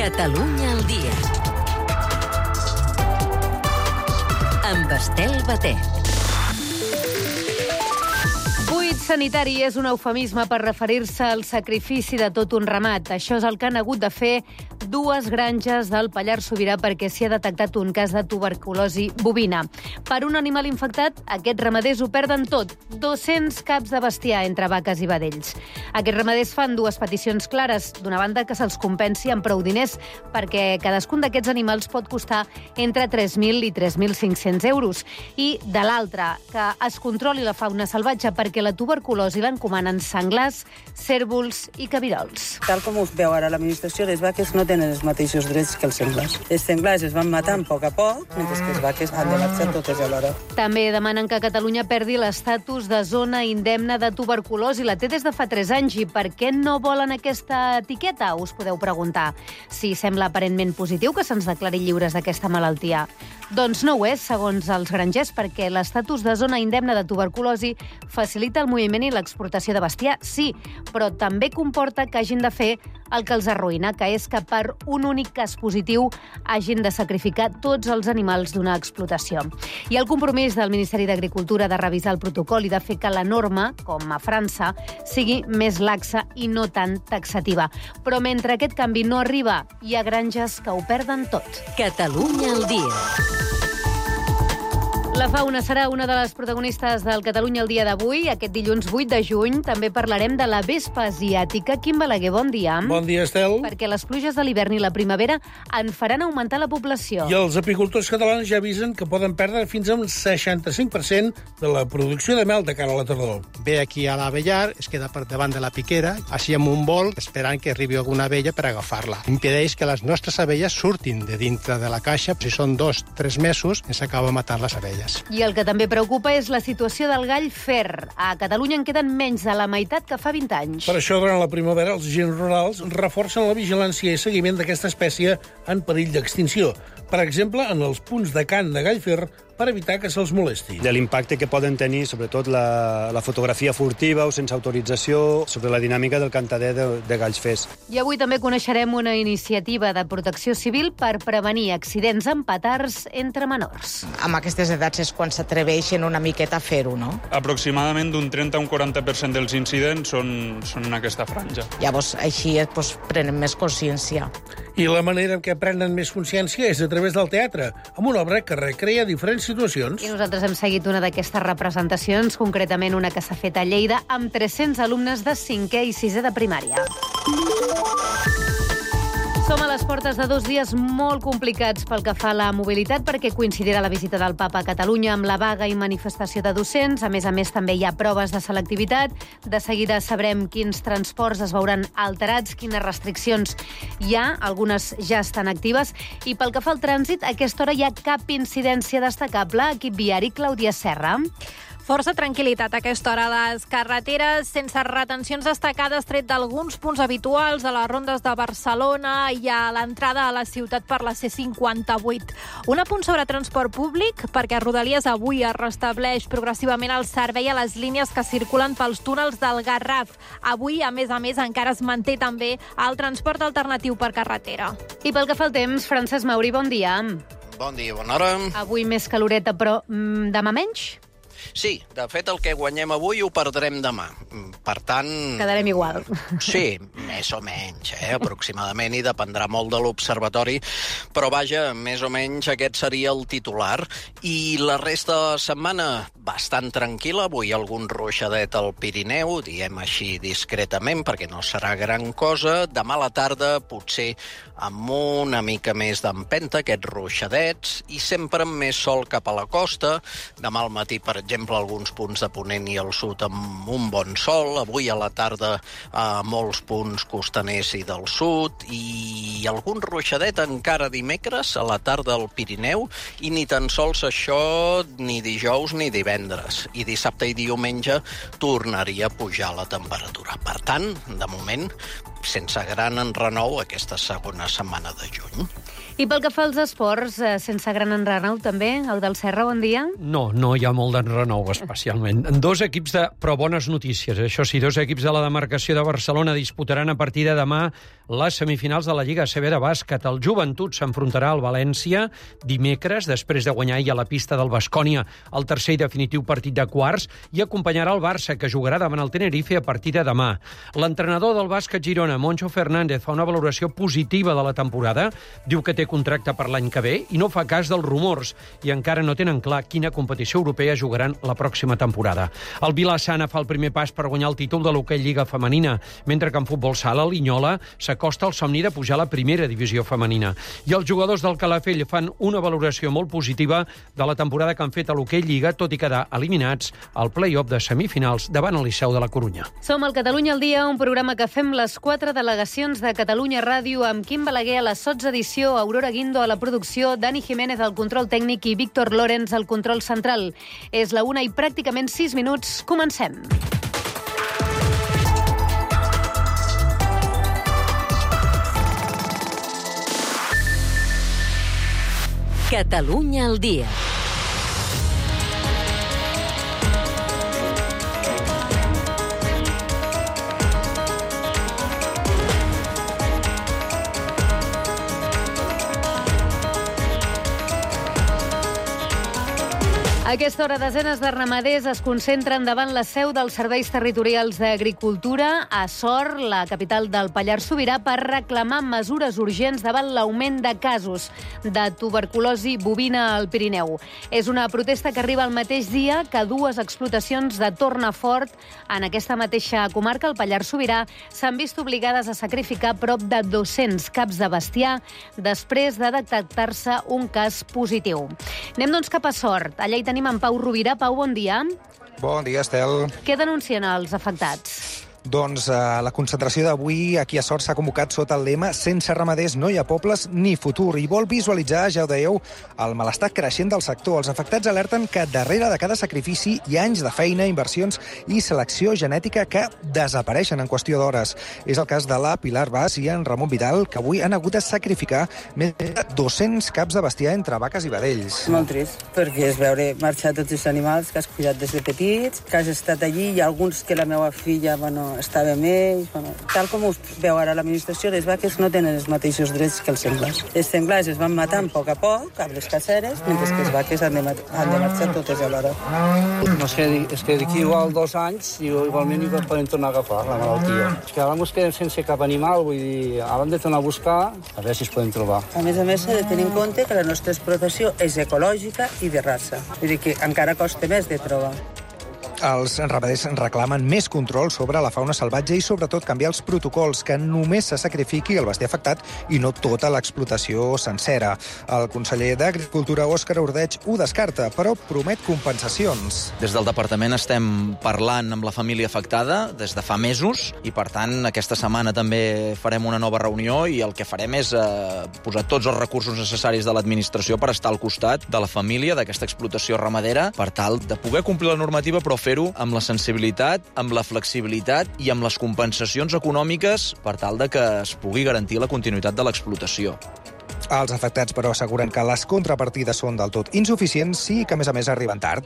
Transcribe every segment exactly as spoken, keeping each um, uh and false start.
Catalunya al dia. Amb Estel Batet. Buit sanitari és un eufemisme per referir-se al sacrifici de tot un ramat. Això és el que han hagut de fer dues granges del Pallars Sobirà perquè s'hi ha detectat un cas de tuberculosi bovina. Per un animal infectat, aquests ramaders ho perden tot. dos-cents caps de bestiar entre vaques i vedells. Aquests ramaders fan dues peticions clares. D'una banda, que se'ls compensi amb prou diners, perquè cadascun d'aquests animals pot costar entre tres mil i tres mil cinc-cents euros. I, de l'altra, que es controli la fauna salvatge perquè la tuberculosi l'encomanen senglars, cérvols i cabirols. Tal com us veu ara l'administració, les vaques no tenen els mateixos drets que els senglars. Els senglars es van matant a poc a poc, mentre que les vaques han de marxar totes alhora. També demanen que Catalunya perdi l'estatus de zona indemne de tuberculosi. La té des de fa tres anys i per què no volen aquesta etiqueta? Us podeu preguntar. Si sembla aparentment positiu que se'ns declari lliures d'aquesta malaltia. Doncs no ho és, segons els grangers, perquè l'estatus de zona indemne de tuberculosi facilita el moviment i l'exportació de bestiar, sí, però també comporta que hagin de fer el que els arruïna, que és que per un únic cas positiu hagin de sacrificar tots els animals d'una explotació. I el compromís del Ministeri d'Agricultura de revisar el protocol i de fer que la norma, com a França, sigui més laxa i no tan taxativa. Però mentre aquest canvi no arriba, hi ha granges que ho perden tot. Catalunya al dia. La fauna serà una de les protagonistes del Catalunya al dia d'avui. Aquest dilluns vuit de juny també parlarem de la vespa asiàtica. Quim Balaguer, bon dia. Bon dia, Estel. Perquè les pluges de l'hivern i la primavera en faran augmentar la població. I els apicultors catalans ja avisen que poden perdre fins a un seixanta-cinc per cent de la producció de mel de cara a la tardor. Ve aquí a l'avellar, es queda per davant de la piquera, així amb un vol, esperant que arribi alguna abella per agafar-la. Impedeix que les nostres abelles surtin de dintre de la caixa. Si són dos, tres mesos, ens acaba matant les abelles. I el que també preocupa és la situació del gall fer. A Catalunya en queden menys de la meitat que fa vint anys. Per això, durant la primavera, els agents rurals reforcen la vigilància i seguiment d'aquesta espècie en perill d'extinció. Per exemple, en els punts de cant de gall fer, per evitar que se'ls molesti. De l'impacte que poden tenir, sobretot la, la fotografia furtiva o sense autorització, sobre la dinàmica del cantader de, de galls fers. I avui també coneixerem una iniciativa de protecció civil per prevenir accidents amb petards entre menors. Amb aquestes edats és quan s'atreveixen una miqueta a fer-ho, no? Aproximadament d'un trenta a un quaranta per cent dels incidents són, són en aquesta franja. Llavors, així doncs, prenen més consciència. I la manera en què prenen més consciència és a través del teatre, amb una obra que recrea diferents situacions. I nosaltres hem seguit una d'aquestes representacions, concretament una que s'ha fet a Lleida, amb tres-cents alumnes de cinquè i sisè de primària. Som a les portes de dos dies molt complicats pel que fa a la mobilitat, perquè coincidirà la visita del Papa a Catalunya amb la vaga i manifestació de docents. A més a més, també hi ha proves de selectivitat. De seguida sabrem quins transports es veuran alterats, quines restriccions hi ha. Algunes ja estan actives. I pel que fa al trànsit, a aquesta hora hi ha cap incidència destacable. Equip viari, Clàudia Serra. Força tranquil·litat a aquesta hora a les carreteres, sense retencions destacades, tret d'alguns punts habituals a les rondes de Barcelona i a l'entrada a la ciutat per la C cinquanta-vuit. Un apunt sobre transport públic, perquè a Rodalies avui es restableix progressivament el servei a les línies que circulen pels túnels del Garraf. Avui, a més a més, encara es manté també el transport alternatiu per carretera. I pel que fa al temps, Francesc Mauri, bon dia. Bon dia, bona hora. Avui més caloreta, però mm, demà menys? Sí, de fet, el que guanyem avui ho perdrem demà. Per tant... Quedarem igual. Sí, més o menys, eh? aproximadament, i dependrà molt de l'observatori, però vaja, més o menys aquest seria el titular. I la resta de la setmana, bastant tranquil·la. Avui algun ruixadet al Pirineu, diem així discretament, perquè no serà gran cosa. Demà a la tarda, potser amb una mica més d'empenta, aquests ruixadets, i sempre amb més sol cap a la costa. Demà al matí, per exemple, alguns punts de Ponent i al sud amb un bon sol. Avui a la tarda a molts punts costaners i del sud. I algun ruixadet encara dimecres a la tarda al Pirineu. I ni tan sols això ni dijous ni divendres. I dissabte i diumenge tornaria a pujar la temperatura. Per tant, de moment, sense gran enrenou aquesta segona setmana de juny. I pel que fa als esports, eh, sense gran enrenou també, Eudald Serra, bon dia. No, no hi ha molt d'enrenou, especialment. Dos equips de... Però bones notícies, això sí, dos equips de la demarcació de Barcelona disputaran a partir de demà les semifinals de la Lliga A C B de bàsquet. El Joventut s'enfrontarà al València dimecres, després de guanyar ahir a la pista del Baskonia el tercer i definitiu partit de quarts, i acompanyarà el Barça, que jugarà davant el Tenerife a partir de demà. L'entrenador del bàsquet Girona, Moncho Fernández, fa una valoració positiva de la temporada, diu que té contracte per l'any que ve i no fa cas dels rumors, i encara no tenen clar quina competició europea jugaran la pròxima temporada. El Vila-sana fa el primer pas per guanyar el títol de l'hoquei Lliga Femenina, mentre que en futbol sala, l'Inyola s'acosta al somni de pujar a la primera divisió femenina. I els jugadors del Calafell fan una valoració molt positiva de la temporada que han fet a l'hoquei Lliga, tot i quedar eliminats al play-off de semifinals davant el Liceu de la Corunya. Som al Catalunya al dia, un programa que fem les quatre delegacions de Catalunya Ràdio amb Quim Balaguer a la sotsedició, Aurora Guindo a la producció, Dani Jiménez al control tècnic i Víctor Lorenz al control central. És la una i pràcticament sis minuts. Comencem. Catalunya al dia. A aquesta hora, desenes de ramaders es concentren davant la seu dels serveis territorials d'agricultura a Sort, la capital del Pallars Sobirà, per reclamar mesures urgents davant l'augment de casos de tuberculosi bovina al Pirineu. És una protesta que arriba el mateix dia que dues explotacions de Tornafort en aquesta mateixa comarca, el Pallars Sobirà, s'han vist obligades a sacrificar prop de dos-cents caps de bestiar després de detectar-se un cas positiu. Anem, doncs, cap a Sort. Allà hi tenim en Pau Rovira. Pau, bon dia. Bon dia, Estel. Què denuncien els afectats? Doncs eh, la concentració d'avui aquí a Sort s'ha convocat sota el lema «Sense ramaders no hi ha pobles ni futur» i vol visualitzar, ja ho dèieu, el malestar creixent del sector. Els afectats alerten que darrere de cada sacrifici hi ha anys de feina, inversions i selecció genètica que desapareixen en qüestió d'hores. És el cas de la Pilar Bas i en Ramon Vidal, que avui han hagut de sacrificar més de dos-cents caps de bestiar entre vaques i vedells. Molt trist, perquè és veure marxar tots els animals que has cuidat des de petits, que has estat allí, hi ha alguns que la meva filla, bueno, estava amb ells. Bueno, tal com us veu ara l'administració, les vaques no tenen els mateixos drets que els senglars. Els senglars es van matant a poc a poc a les caceres, mentre que les vaques han de, han de marxar totes alhora. No és que, és que d'aquí igual dos anys igualment hi poden tornar a agafar la malaltia. És que ara ens quedem sense cap animal, vull dir, ara hem de tornar a buscar a veure si es poden trobar. A més a més, s'ha de tenir en compte que la nostra explotació és ecològica i de raça. Vull dir que encara costa més de trobar. Els ramaders reclamen més control sobre la fauna salvatge i, sobretot, canviar els protocols, que només se sacrifiqui el bestiar afectat i no tota l'explotació sencera. El conseller d'Agricultura, Òscar Ordeig, ho descarta, però promet compensacions. Des del departament estem parlant amb la família afectada des de fa mesos i, per tant, aquesta setmana també farem una nova reunió i el que farem és eh, posar tots els recursos necessaris de l'administració per estar al costat de la família d'aquesta explotació ramadera per tal de poder complir la normativa, però fer fer-ho amb la sensibilitat, amb la flexibilitat i amb les compensacions econòmiques per tal de que es pugui garantir la continuïtat de l'explotació. Els afectats, però, asseguren que les contrapartides són del tot insuficients i que, a més a més, arriben tard.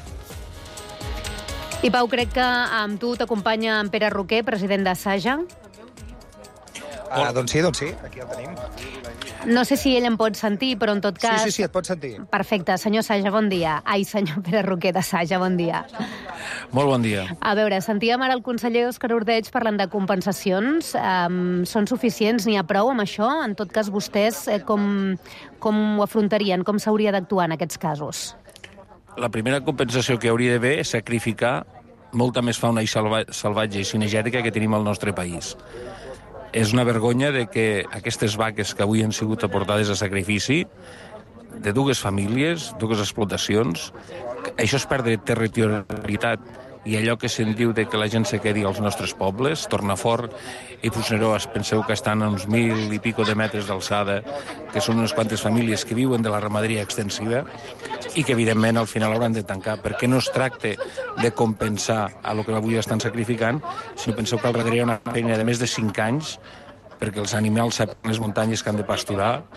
I, Pau, crec que amb tu t'acompanya en Pere Roquer, president de Saja. Ah, doncs sí, doncs sí, aquí el tenim. No sé si ell em pot sentir, però en tot cas... Sí, sí, sí, et pot sentir. Perfecte. Senyor Saja, bon dia. Ai, senyor Pere Roquer de Saja, bon dia. Molt bon dia. A veure, sentíem ara el conseller Òscar Ordeig parlant de compensacions. Um, són suficients? N'hi ha prou amb això? En tot cas, vostès eh, com, com ho afrontarien? Com s'hauria d'actuar en aquests casos? La primera compensació que hauria d'haver és sacrificar molta més fauna i salvatge i cinegètica que tenim al nostre país. És una vergonya de que aquestes vaques que avui han sigut aportades a sacrifici de dues famílies, dues explotacions, això és perdre territorialitat i allò que se'n diu de que la gent se quedi als nostres pobles, Tornafort i Puigneró, penseu que estan a uns mil i pico de metres d'alçada, que són unes quantes famílies que viuen de la ramaderia extensiva i que, evidentment, al final hauran de tancar, perquè no es tracta de compensar a lo que avui estan sacrificant, sinó penseu que al darrere hi ha una feina de més de cinc anys perquè els animals saben les muntanyes que han de pasturar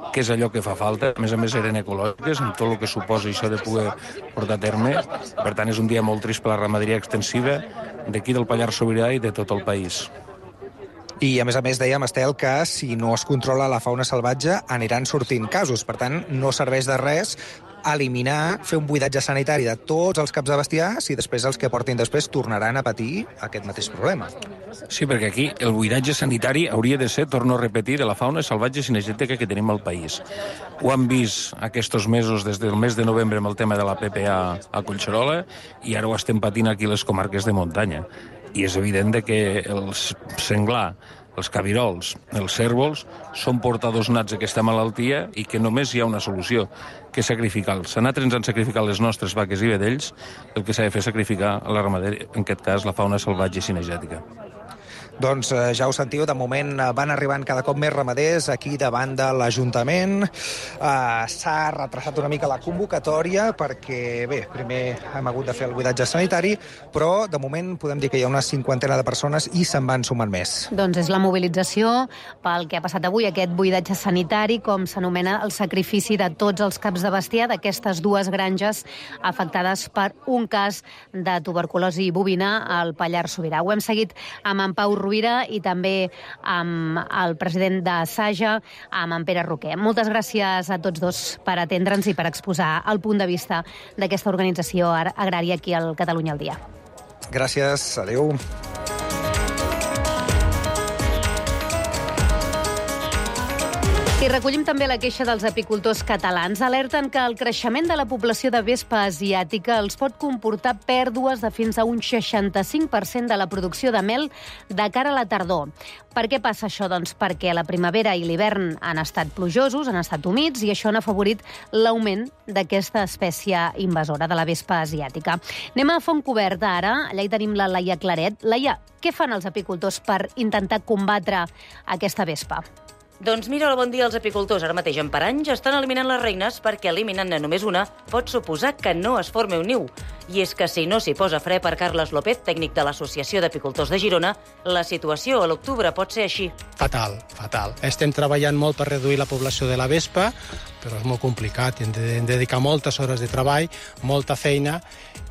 que és allò que fa falta. A més a més eren ecològiques, amb tot el que suposa això de poder portar a terme. Per tant, és un dia molt trist per la ramaderia extensiva d'aquí del Pallars Sobirà i de tot el país. I, a més a més, dèiem, Estel, que si no es controla la fauna salvatge aniran sortint casos. Per tant, no serveix de res eliminar, fer un buidatge sanitari de tots els caps de bestiar si després els que portin després tornaran a patir aquest mateix problema. Sí, perquè aquí el buidatge sanitari hauria de ser, torno a repetir, de la fauna salvatge cinegètica que tenim al país. Ho han vist aquests mesos, des del mes de novembre, amb el tema de la P P A a Collserola, i ara ho estem patint aquí a les comarques de muntanya. I és evident que el senglar, els cabirols, els cérvols, són portadors nats d'aquesta malaltia i que només hi ha una solució, que és sacrificar-los. A nosaltres ens han sacrificat les nostres vaques i vedells, el que s'ha de fer és sacrificar a la ramaderia, en aquest cas la fauna salvatge i cinegètica. Doncs eh, ja ho sentiu, de moment eh, van arribant cada cop més ramaders aquí davant de l'Ajuntament. Eh, S'ha retrasat una mica la convocatòria perquè, bé, primer hem hagut de fer el buidatge sanitari, però de moment podem dir que hi ha una cinquantena de persones i se'n van sumant més. Doncs és la mobilització pel que ha passat avui, aquest buidatge sanitari, com s'anomena el sacrifici de tots els caps de bestiar d'aquestes dues granges afectades per un cas de tuberculosi bovina al Pallars Sobirà. Ho hem seguit amb en Pau Rovira i també amb el president de Saja, amb en Pere Roquer. Moltes gràcies a tots dos per atendre'ns i per exposar el punt de vista d'aquesta organització agrària aquí al Catalunya al Dia. Gràcies, adeu. I recollim també la queixa dels apicultors catalans. Alerten que el creixement de la població de vespa asiàtica els pot comportar pèrdues de fins a un seixanta-cinc per cent de la producció de mel de cara a la tardor. Per què passa això? Doncs perquè la primavera i l'hivern han estat plujosos, han estat humits, i això han afavorit l'augment d'aquesta espècie invasora de la vespa asiàtica. Anem a Fontcoberta ara. Allà hi tenim la Laia Claret. Laia, què fan els apicultors per intentar combatre aquesta vespa? Doncs mira, bon dia als apicultors. Ara mateix en Paranys estan eliminant les reines perquè eliminant-ne només una pot suposar que no es formi un niu. I és que si no s'hi posa fre per Carles López, tècnic de l'Associació d'Apicultors de Girona, la situació a l'octubre pot ser així. Fatal, fatal. Estem treballant molt per reduir la població de la vespa, però és molt complicat. Hem de dedicar moltes hores de treball, molta feina,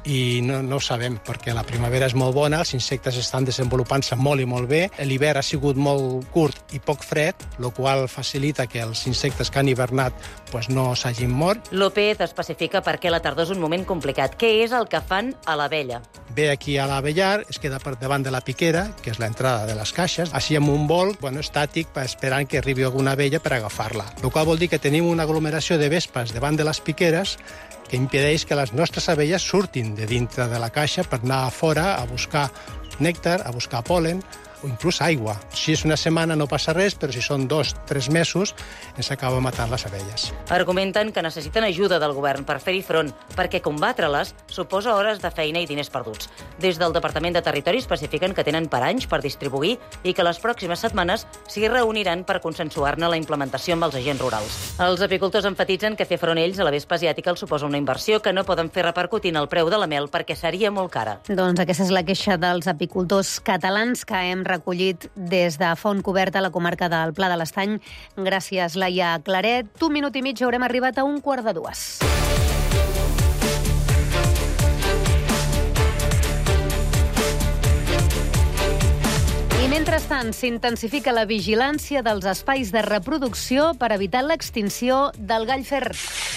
i no, no ho sabem, perquè la primavera és molt bona, els insectes estan desenvolupant-se molt i molt bé, l'hivern ha sigut molt curt i poc fred, el qual facilita que els insectes que han hivernat pues, no s'hagin mort. López especifica per què la tardor és un moment complicat. Què és el que fan a l'abella? Ve aquí a l'avellar, es queda per davant de la piquera, que és l'entrada de les caixes, així amb un vol bueno, estàtic esperant que arribi alguna abella per agafar-la. El qual vol dir que tenim una aglomeració de vespes davant de les piqueres que impedeix que les nostres abelles surtin de dintre de la caixa per anar a fora a buscar nèctar, a buscar pol·len o inclús aigua. Si és una setmana no passa res, però si són dos, tres mesos, ens acaba matant les abelles. Argumenten que necessiten ajuda del govern per fer-hi front, perquè combatre-les suposa hores de feina i diners perduts. Des del Departament de Territori especifiquen que tenen per anys per distribuir i que les pròximes setmanes s'hi reuniran per consensuar-ne la implementació amb els agents rurals. Els apicultors enfatitzen que fer front ells a la vespa asiàtica els suposa una inversió que no poden fer repercutir en el preu de la mel perquè seria molt cara. Doncs aquesta és la queixa dels apicultors catalans que hem recollit des de Fontcoberta, a la comarca del Pla de l'Estany. Gràcies, Laia Claret. Un minut i mig haurem arribat a un quart de dues. I mentrestant, s'intensifica la vigilància dels espais de reproducció per evitar l'extinció del gall fer.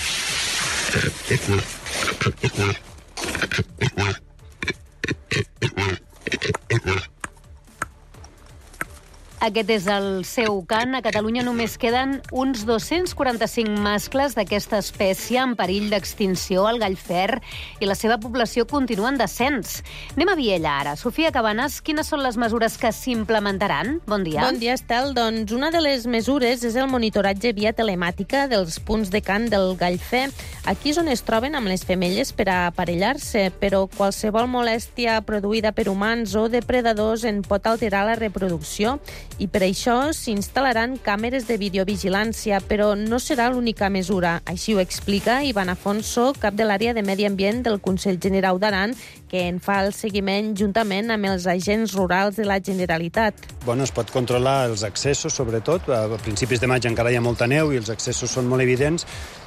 Aquest és el seu cant. A Catalunya només queden uns dos-cents quaranta-cinc mascles d'aquesta espècie en perill d'extinció, el gall fer, i la seva població continua en descens. Anem a Viella ara. Sofia Cabanes, quines són les mesures que s'implementaran? Bon dia. Bon dia, Estel. Doncs una de les mesures és el monitoratge via telemàtica dels punts de cant del gall fer. Aquí és on es troben amb les femelles per a aparellar-se, però qualsevol molèstia produïda per humans o depredadors en pot alterar la reproducció, i per això s'instal·laran càmeres de videovigilància, però no serà l'única mesura. Així ho explica Ivan Afonso, cap de l'àrea de Medi Ambient del Consell Generau d'Aran, que en fa el seguiment juntament amb els agents rurals de la Generalitat. bueno, es pot controlar els accessos, sobretot. A principis de maig encara hi ha molta neu i els accessos són molt evidents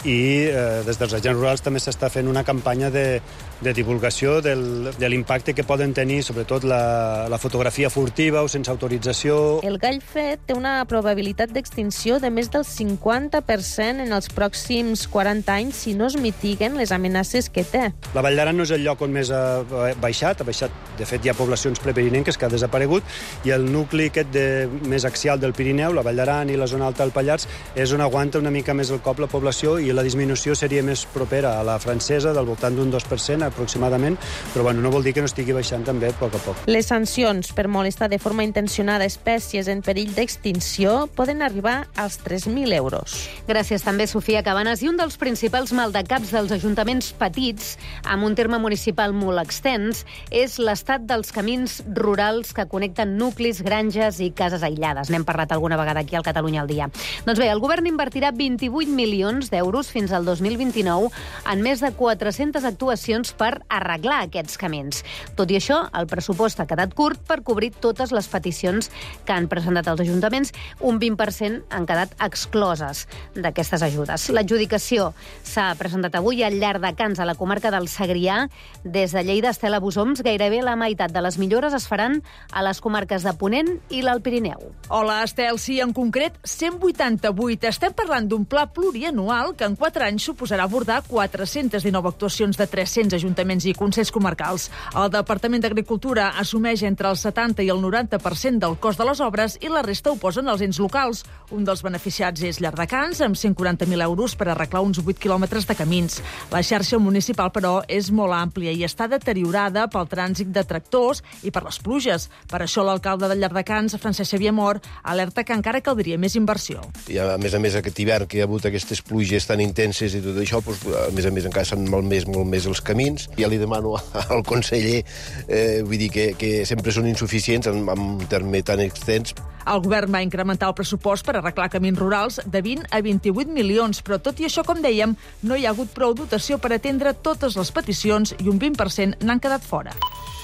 i eh, des dels agents rurals també s'està fent una campanya de, de divulgació del, de l'impacte que poden tenir, sobretot la, la fotografia furtiva o sense autorització. El gall fer té una probabilitat d'extinció de més del cinquanta per cent en els pròxims quaranta anys si no es mitiguen les amenaces que té. La Vall d'Aran no és el lloc on més ha baixat, ha baixat, de fet hi ha poblacions prepirinenques que ha desaparegut i el nucli aquest de, més axial del Pirineu, la Vall d'Aran i la zona alta del Pallars, és on aguanta una mica més el cop la població i la disminució seria més propera a la francesa, del voltant d'un dos per cent aproximadament, però bueno, no vol dir que no estigui baixant també a poc a poc. Les sancions per molestar de forma intencionada espècies en perill d'extinció poden arribar als tres mil euros. Gràcies també, Sofia Cabanes. I un dels principals maldecaps dels ajuntaments petits, amb un terme municipal molt extens, és l'estat dels camins rurals que connecten nuclis, granges i cases aïllades. N'hem parlat alguna vegada aquí al Catalunya al dia. Doncs bé, el govern invertirà vint-i-vuit milions d'euros fins al dos mil vint-i-nou en més de quatre-centes actuacions per arreglar aquests camins. Tot i això, el pressupost ha quedat curt per cobrir totes les peticions que han presentat els ajuntaments. Un vint per cent han quedat excloses d'aquestes ajudes. L'adjudicació s'ha presentat avui al Llardecans, a la comarca del Segrià. Des de Lleida, Estela Busoms, gairebé la meitat de les millores es faran a les comarques de Ponent i l'Alt Pirineu. Hola, Estel. Sí, en concret, cent vuitanta-vuit. Estem parlant d'un pla plurianual que en quatre anys suposarà abordar quatre-centes dinou actuacions de tres-cents ajuntaments i consells comarcals. El Departament d'Agricultura assumeix entre el setanta i el noranta per cent del cost de les obres i la resta ho posen els ens locals. Un dels beneficiats és Llardecans, amb cent quaranta mil euros per arreglar uns vuit quilòmetres de camins. La xarxa municipal, però, és molt àmplia i està deteriorada pel trànsit de tractors i per les pluges. Per això l'alcalde de Llardecans, Francesc Xavier Mor, alerta que encara caldria més inversió. I a més a més aquest hivern que hi ha hagut aquestes pluges tan intenses i tot això, doncs, a més a més encara s'han malmès molt més els camins. Ja li demano al conseller, eh, vull dir que, que sempre són insuficients en, en un terme tan extens. El govern va incrementar el pressupost per arreglar camins rurals de vint a vint-i-vuit milions, però tot i això, com dèiem, no hi ha hagut prou dotació per atendre totes les peticions i un vint per cent n'han quedat fora.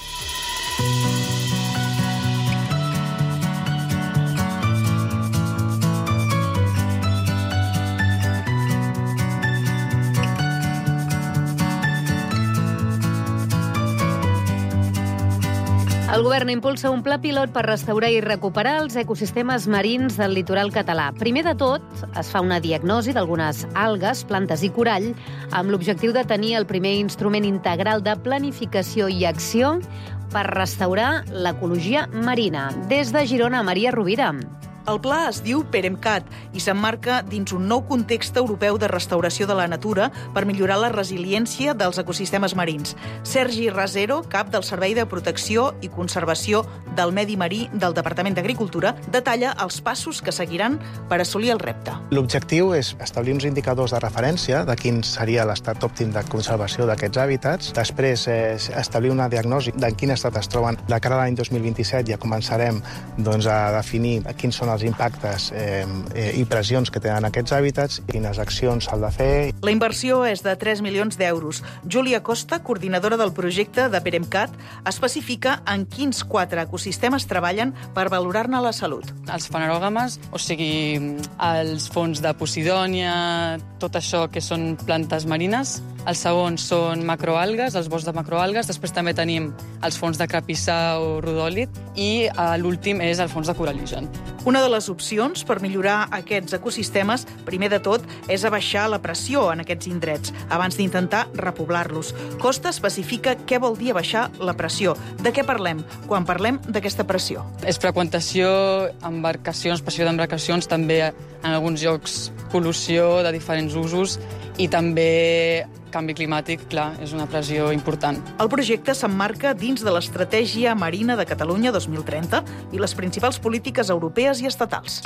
El govern impulsa un pla pilot per restaurar i recuperar els ecosistemes marins del litoral català. Primer de tot, es fa una diagnosi d'algunes algues, plantes i corall, amb l'objectiu de tenir el primer instrument integral de planificació i acció per restaurar l'ecologia marina. Des de Girona, Maria Rovira. El pla es diu PEREMCAT i s'emmarca dins un nou context europeu de restauració de la natura per millorar la resiliència dels ecosistemes marins. Sergi Rasero, cap del Servei de Protecció i Conservació del Medi Marí del Departament d'Agricultura, detalla els passos que seguiran per assolir el repte. L'objectiu és establir uns indicadors de referència de quin seria l'estat òptim de conservació d'aquests hàbitats. Després, eh, establir una diagnosi de en quin estat es troben. De cara a l'any dos mil vint-i-set ja començarem doncs, a definir quins són els impactes eh, eh, i pressions que tenen aquests hàbitats, quines accions s'ha de fer. La inversió és de tres milions d'euros. Júlia Costa, coordinadora del projecte de PEREMCAT, especifica en quins quatre ecosistemes treballen per valorar-ne la salut. Els fanerògames, o sigui, els fons de Posidònia, tot això que són plantes marines. Els segons són macroalgues, els boscs de macroalgues. Després també tenim els fons de crapissà o rodòlit i eh, l'últim és el fons de coralligen. Una de les opcions per millorar aquests ecosistemes, primer de tot, és abaixar la pressió en aquests indrets abans d'intentar repoblar-los. Costa especifica què vol dir abaixar la pressió. De què parlem quan parlem d'aquesta pressió? És freqüentació, embarcacions, pressió d'embarcacions, també en alguns llocs pol·lució de diferents usos i també canvi climàtic, clar, és una pressió important. El projecte s'emmarca dins de l'Estratègia Marina de Catalunya dos mil trenta i les principals polítiques europees i estatals.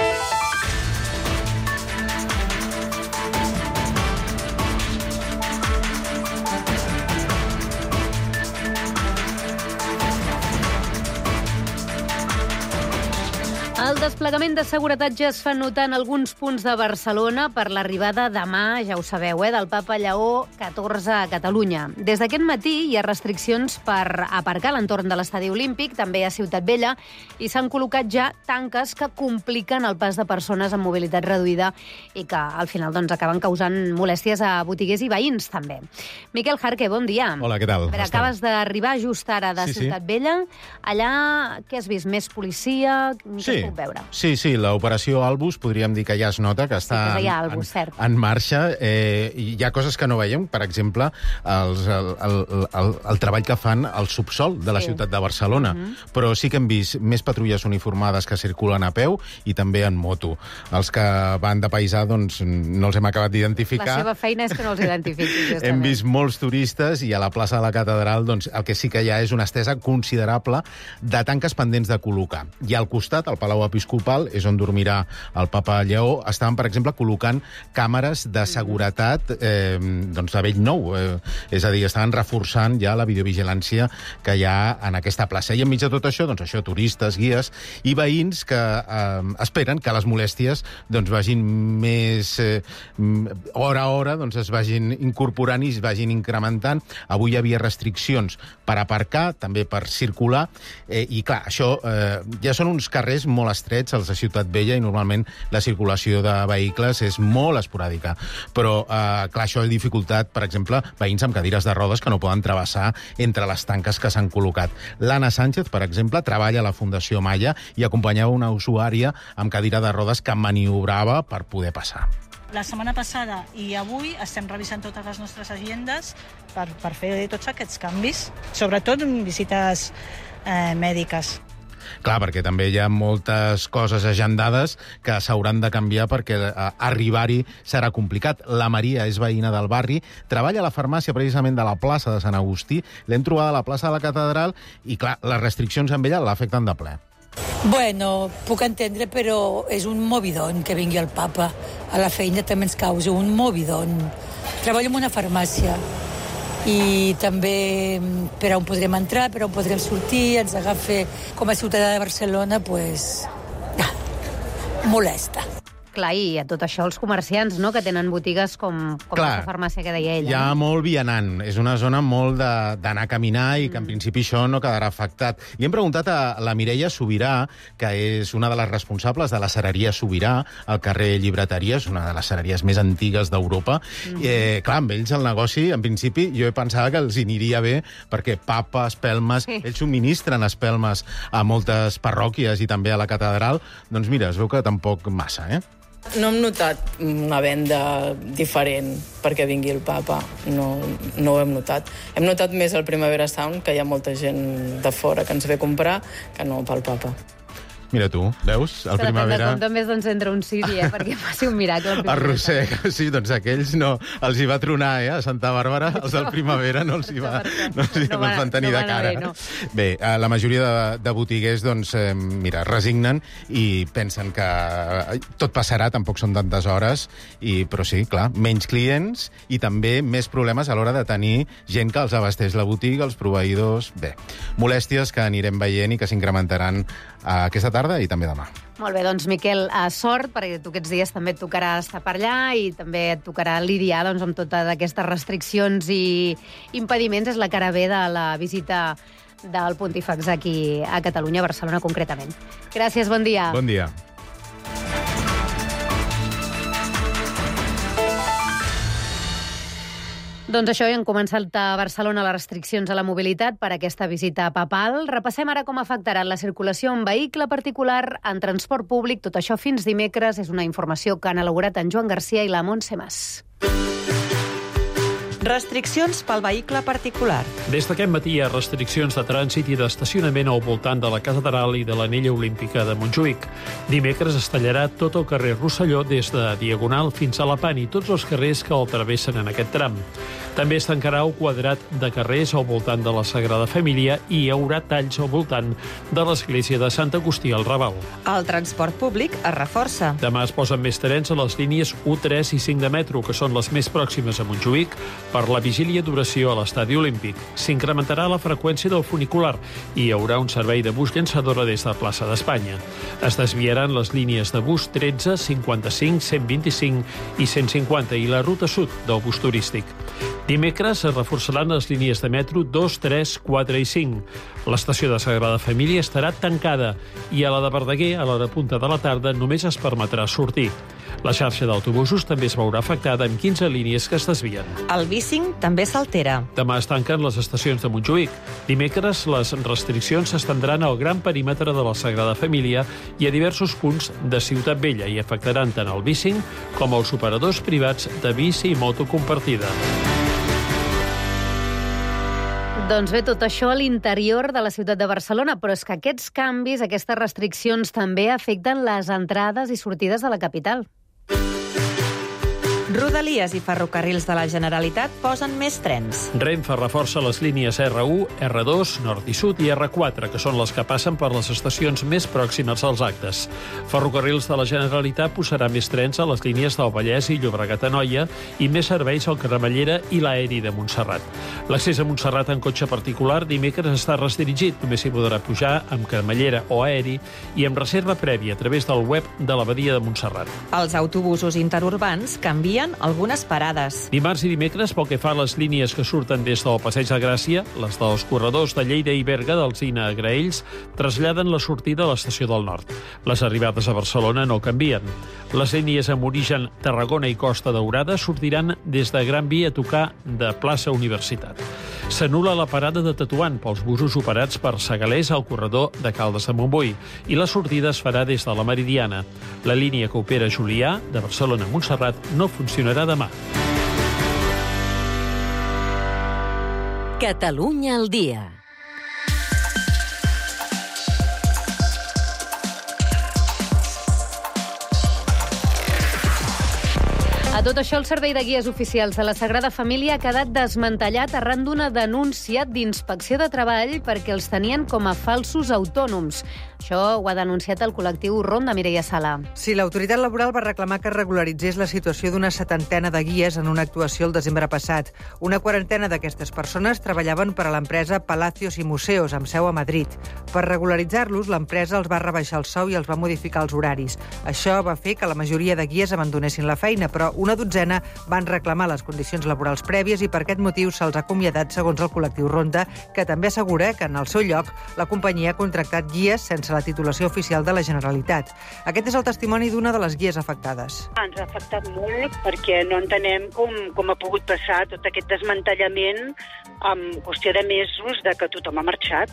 El desplegament de seguretat ja es fa notar en alguns punts de Barcelona per l'arribada demà, ja ho sabeu, eh, del Papa Lleó catorze a Catalunya. Des d'aquest matí hi ha restriccions per aparcar a l'entorn de l'estadi olímpic, també a Ciutat Vella, i s'han col·locat ja tanques que compliquen el pas de persones amb mobilitat reduïda i que al final doncs, acaben causant molèsties a botiguers i veïns també. Miquel Jarque, bon dia. Hola, què tal? Però acabes d'arribar just ara de sí, Ciutat sí. Vella. Allà, què has vist? Més policia? Què Sí. es puc veure? Sí, sí, l'operació Albus podríem dir que ja es nota que està Sí, que es deia en, Albus, cert. en, en marxa. Eh, i hi ha coses que no veiem, per exemple, els, el, el, el, el treball que fan al subsol de la Sí. ciutat de Barcelona. Mhm. Però sí que hem vist més patrulles uniformades que circulen a peu i també en moto. Els que van de paisà, doncs, no els hem acabat La d'identificar. seva feina és que no els identifiquis. Hem vist molts turistes i a la plaça de la Catedral doncs, el que sí que hi ha és una estesa considerable de tanques pendents de col·locar. I al costat, al Palau Episcopal, és on dormirà el Papa Lleó, estaven, per exemple, col·locant càmeres de seguretat eh, doncs de bell nou. Eh, és a dir, estaven reforçant ja la videovigilància que hi ha en aquesta plaça. I enmig de tot això, doncs això, turistes, guies i veïns que eh, esperen que les molèsties doncs, vagin més eh, hora a hora, doncs es vagin incorporant i es vagin incrementant. Avui hi havia restriccions per aparcar, també per circular, eh, i clar, això eh, ja són uns carrers molt estrets, els de Ciutat Vella, i normalment la circulació de vehicles és molt esporàdica. Però, eh, clar, això ha dificultat, per exemple, veïns amb cadires de rodes que no poden travessar entre les tanques que s'han col·locat. L'Anna Sánchez, per exemple, treballa a la Fundació Maya i acompanyava una usuària amb cadira de rodes que maniobrava per poder passar. La setmana passada i avui estem revisant totes les nostres agendes per, per fer tots aquests canvis, sobretot en visites eh, mèdiques. Clar, perquè també hi ha moltes coses agendades que s'hauran de canviar perquè eh, arribar-hi serà complicat. La Maria és veïna del barri, treballa a la farmàcia precisament de la plaça de Sant Agustí, l'hem trobada a la plaça de la Catedral i, clar, les restriccions amb ella l'afecten de ple. Bueno, puc entendre, però és un movidon que vingui el papa. A la feina també ens causa un movidon. Treballo en una farmàcia i també per on podrem entrar, per on podrem sortir, ens agafa com a ciutadà de Barcelona, pues, molesta. Clar, i a tot això els comerciants, no?, que tenen botigues com, com Clar, aquesta farmàcia que deia ella. Hi ha molt vianant. És una zona molt de- d'anar a caminar i que en principi això no quedarà afectat. I hem preguntat a la Mireia Sobirà, que és una de les responsables de la cereria Sobirà, al carrer Llibreteries, una de les cereries més antigues d'Europa. Mm. Eh, clar, amb ells el negoci, en principi, jo pensava que els aniria bé, perquè papa, espelmes, sí. ells subministren espelmes a moltes parròquies i també a la catedral. Doncs mira, es veu que tampoc massa, eh? No hem notat una venda diferent perquè vingui el papa. No, no ho hem notat. Hem notat més al Primavera Sound, que hi ha molta gent de fora que ens ve a comprar, que no pel papa. Mira tu, veus? El Que depèn de Primavera... com també es d'encendre un ciri, eh? Perquè faci un miracle. el Primavera. Arrossec, sí, doncs aquells no, els hi va tronar, eh, a Santa Bàrbara, els del Primavera no els hi va, no els hi No no va- van tenir no de va anar cara. bé, no. Bé, eh, la majoria de, de botiguers, doncs, eh, mira, resignen i pensen que eh, tot passarà, tampoc són tantes hores, i, però sí, clar, menys clients i també més problemes a l'hora de tenir gent que els abasteix la botiga, els proveïdors... Bé, molèsties que anirem veient i que s'incrementaran eh, aquesta tarda i també demà. Molt bé, doncs, Miquel, a sort, perquè tu aquests dies també et tocarà estar per allà i també et tocarà lidiar doncs, amb totes aquestes restriccions i impediments. És la cara B de la visita del Pontífex aquí a Catalunya, a Barcelona concretament. Gràcies, bon dia. Bon dia. Doncs això, han començat a Barcelona les restriccions a la mobilitat per aquesta visita papal. Repassem ara com afectarà la circulació en vehicle particular, en transport públic. Tot això fins dimecres és una informació que han elaborat en Joan Garcia i la Montse Mas. Restriccions pel vehicle particular. Des d'aquest matí hi ha restriccions de trànsit i d'estacionament al voltant de la Catedral i de l'Anella Olímpica de Montjuïc. Dimecres es tallarà tot el carrer Rosselló des de Diagonal fins a la Pan i tots els carrers que el travessen en aquest tram. També es tancarà un quadrat de carrers al voltant de la Sagrada Família i hi haurà talls al voltant de l'església de Sant Agustí al Raval. El transport públic es reforça. Demà es posen més trens a les línies u, tres i cinc de metro, que són les més pròximes a Montjuïc, per la vigília d'oració a l'Estadi Olímpic. S'incrementarà la freqüència del funicular i hi haurà un servei de bus llançadora des de Plaça d'Espanya. Es desviaran les línies de bus tretze, cinquanta-cinc, cent vint-i-cinc i cent cinquanta i la ruta sud del bus turístic. Dimecres es reforçaran les línies de metro dos, tres, quatre i cinc. L'estació de Sagrada Família estarà tancada i a la de Verdaguer, a l'hora punta de la tarda, només es permetrà sortir. La xarxa d'autobusos també es veurà afectada amb quinze línies que es desvien. El bicing també s'altera. Demà es tanquen les estacions de Montjuïc. Dimecres les restriccions s'estendran al gran perímetre de la Sagrada Família i a diversos punts de Ciutat Vella i afectaran tant el bicing com els operadors privats de bici i moto compartida. Doncs bé, tot això a l'interior de la ciutat de Barcelona, però és que aquests canvis, aquestes restriccions també afecten les entrades i sortides de la capital. Rodalies i ferrocarrils de la Generalitat posen més trens. Renfe reforça les línies erre u, erre dos, nord i sud i erre quatre, que són les que passen per les estacions més pròximes als actes. Ferrocarrils de la Generalitat posarà més trens a les línies del Vallès i Llobregat-Anoia i més serveis al Cremallera i l'Aeri de Montserrat. L'accés a Montserrat en cotxe particular dimecres està restringit. Només s'hi podrà pujar amb Cremallera o Aeri i amb reserva prèvia a través del web de l'Abadia de Montserrat. Els autobusos interurbans canvien algunes parades. Dimarts i dimecres, pel que fa a les línies que surten des del Passeig de Gràcia, les dels corredors de Lleida i Berga, d'Alzina a Graells, traslladen la sortida a l'estació del Nord. Les arribades a Barcelona no canvien. Les línies amb origen Tarragona i Costa Daurada sortiran des de Gran Via a tocar de plaça Universitat. S'anul·la la parada de Tetuan pels busos operats per Segalers al corredor de Caldes de Montbui i la sortida es farà des de la Meridiana. La línia que opera Julià, de Barcelona a Montserrat, no funcionarà demà. Catalunya al dia. A tot això, el Servei de Guies Oficials de la Sagrada Família ha quedat desmantellat arran d'una denúncia d'Inspecció de Treball perquè els tenien com a falsos autònoms. Això ho ha denunciat el col·lectiu Ronda, Mireia Sala. Sí, l'autoritat laboral va reclamar que es regularitzés la situació d'una setantena de guies en una actuació el desembre passat. Una quarantena d'aquestes persones treballaven per a l'empresa Palacios i Museos, amb seu a Madrid. Per regularitzar-los, l'empresa els va rebaixar el sou i els va modificar els horaris. Això va fer que la majoria de guies abandonessin la feina, però una dotzena van reclamar les condicions laborals prèvies i per aquest motiu se'ls ha acomiadat, segons el col·lectiu Ronda, que també assegura que en el seu lloc la companyia ha contractat guies sense la titulació oficial de la Generalitat. Aquest és el testimoni d'una de les guies afectades. Ens ha afectat molt perquè no entenem com, com ha pogut passar tot aquest desmantellament en qüestió de mesos de que tothom ha marxat.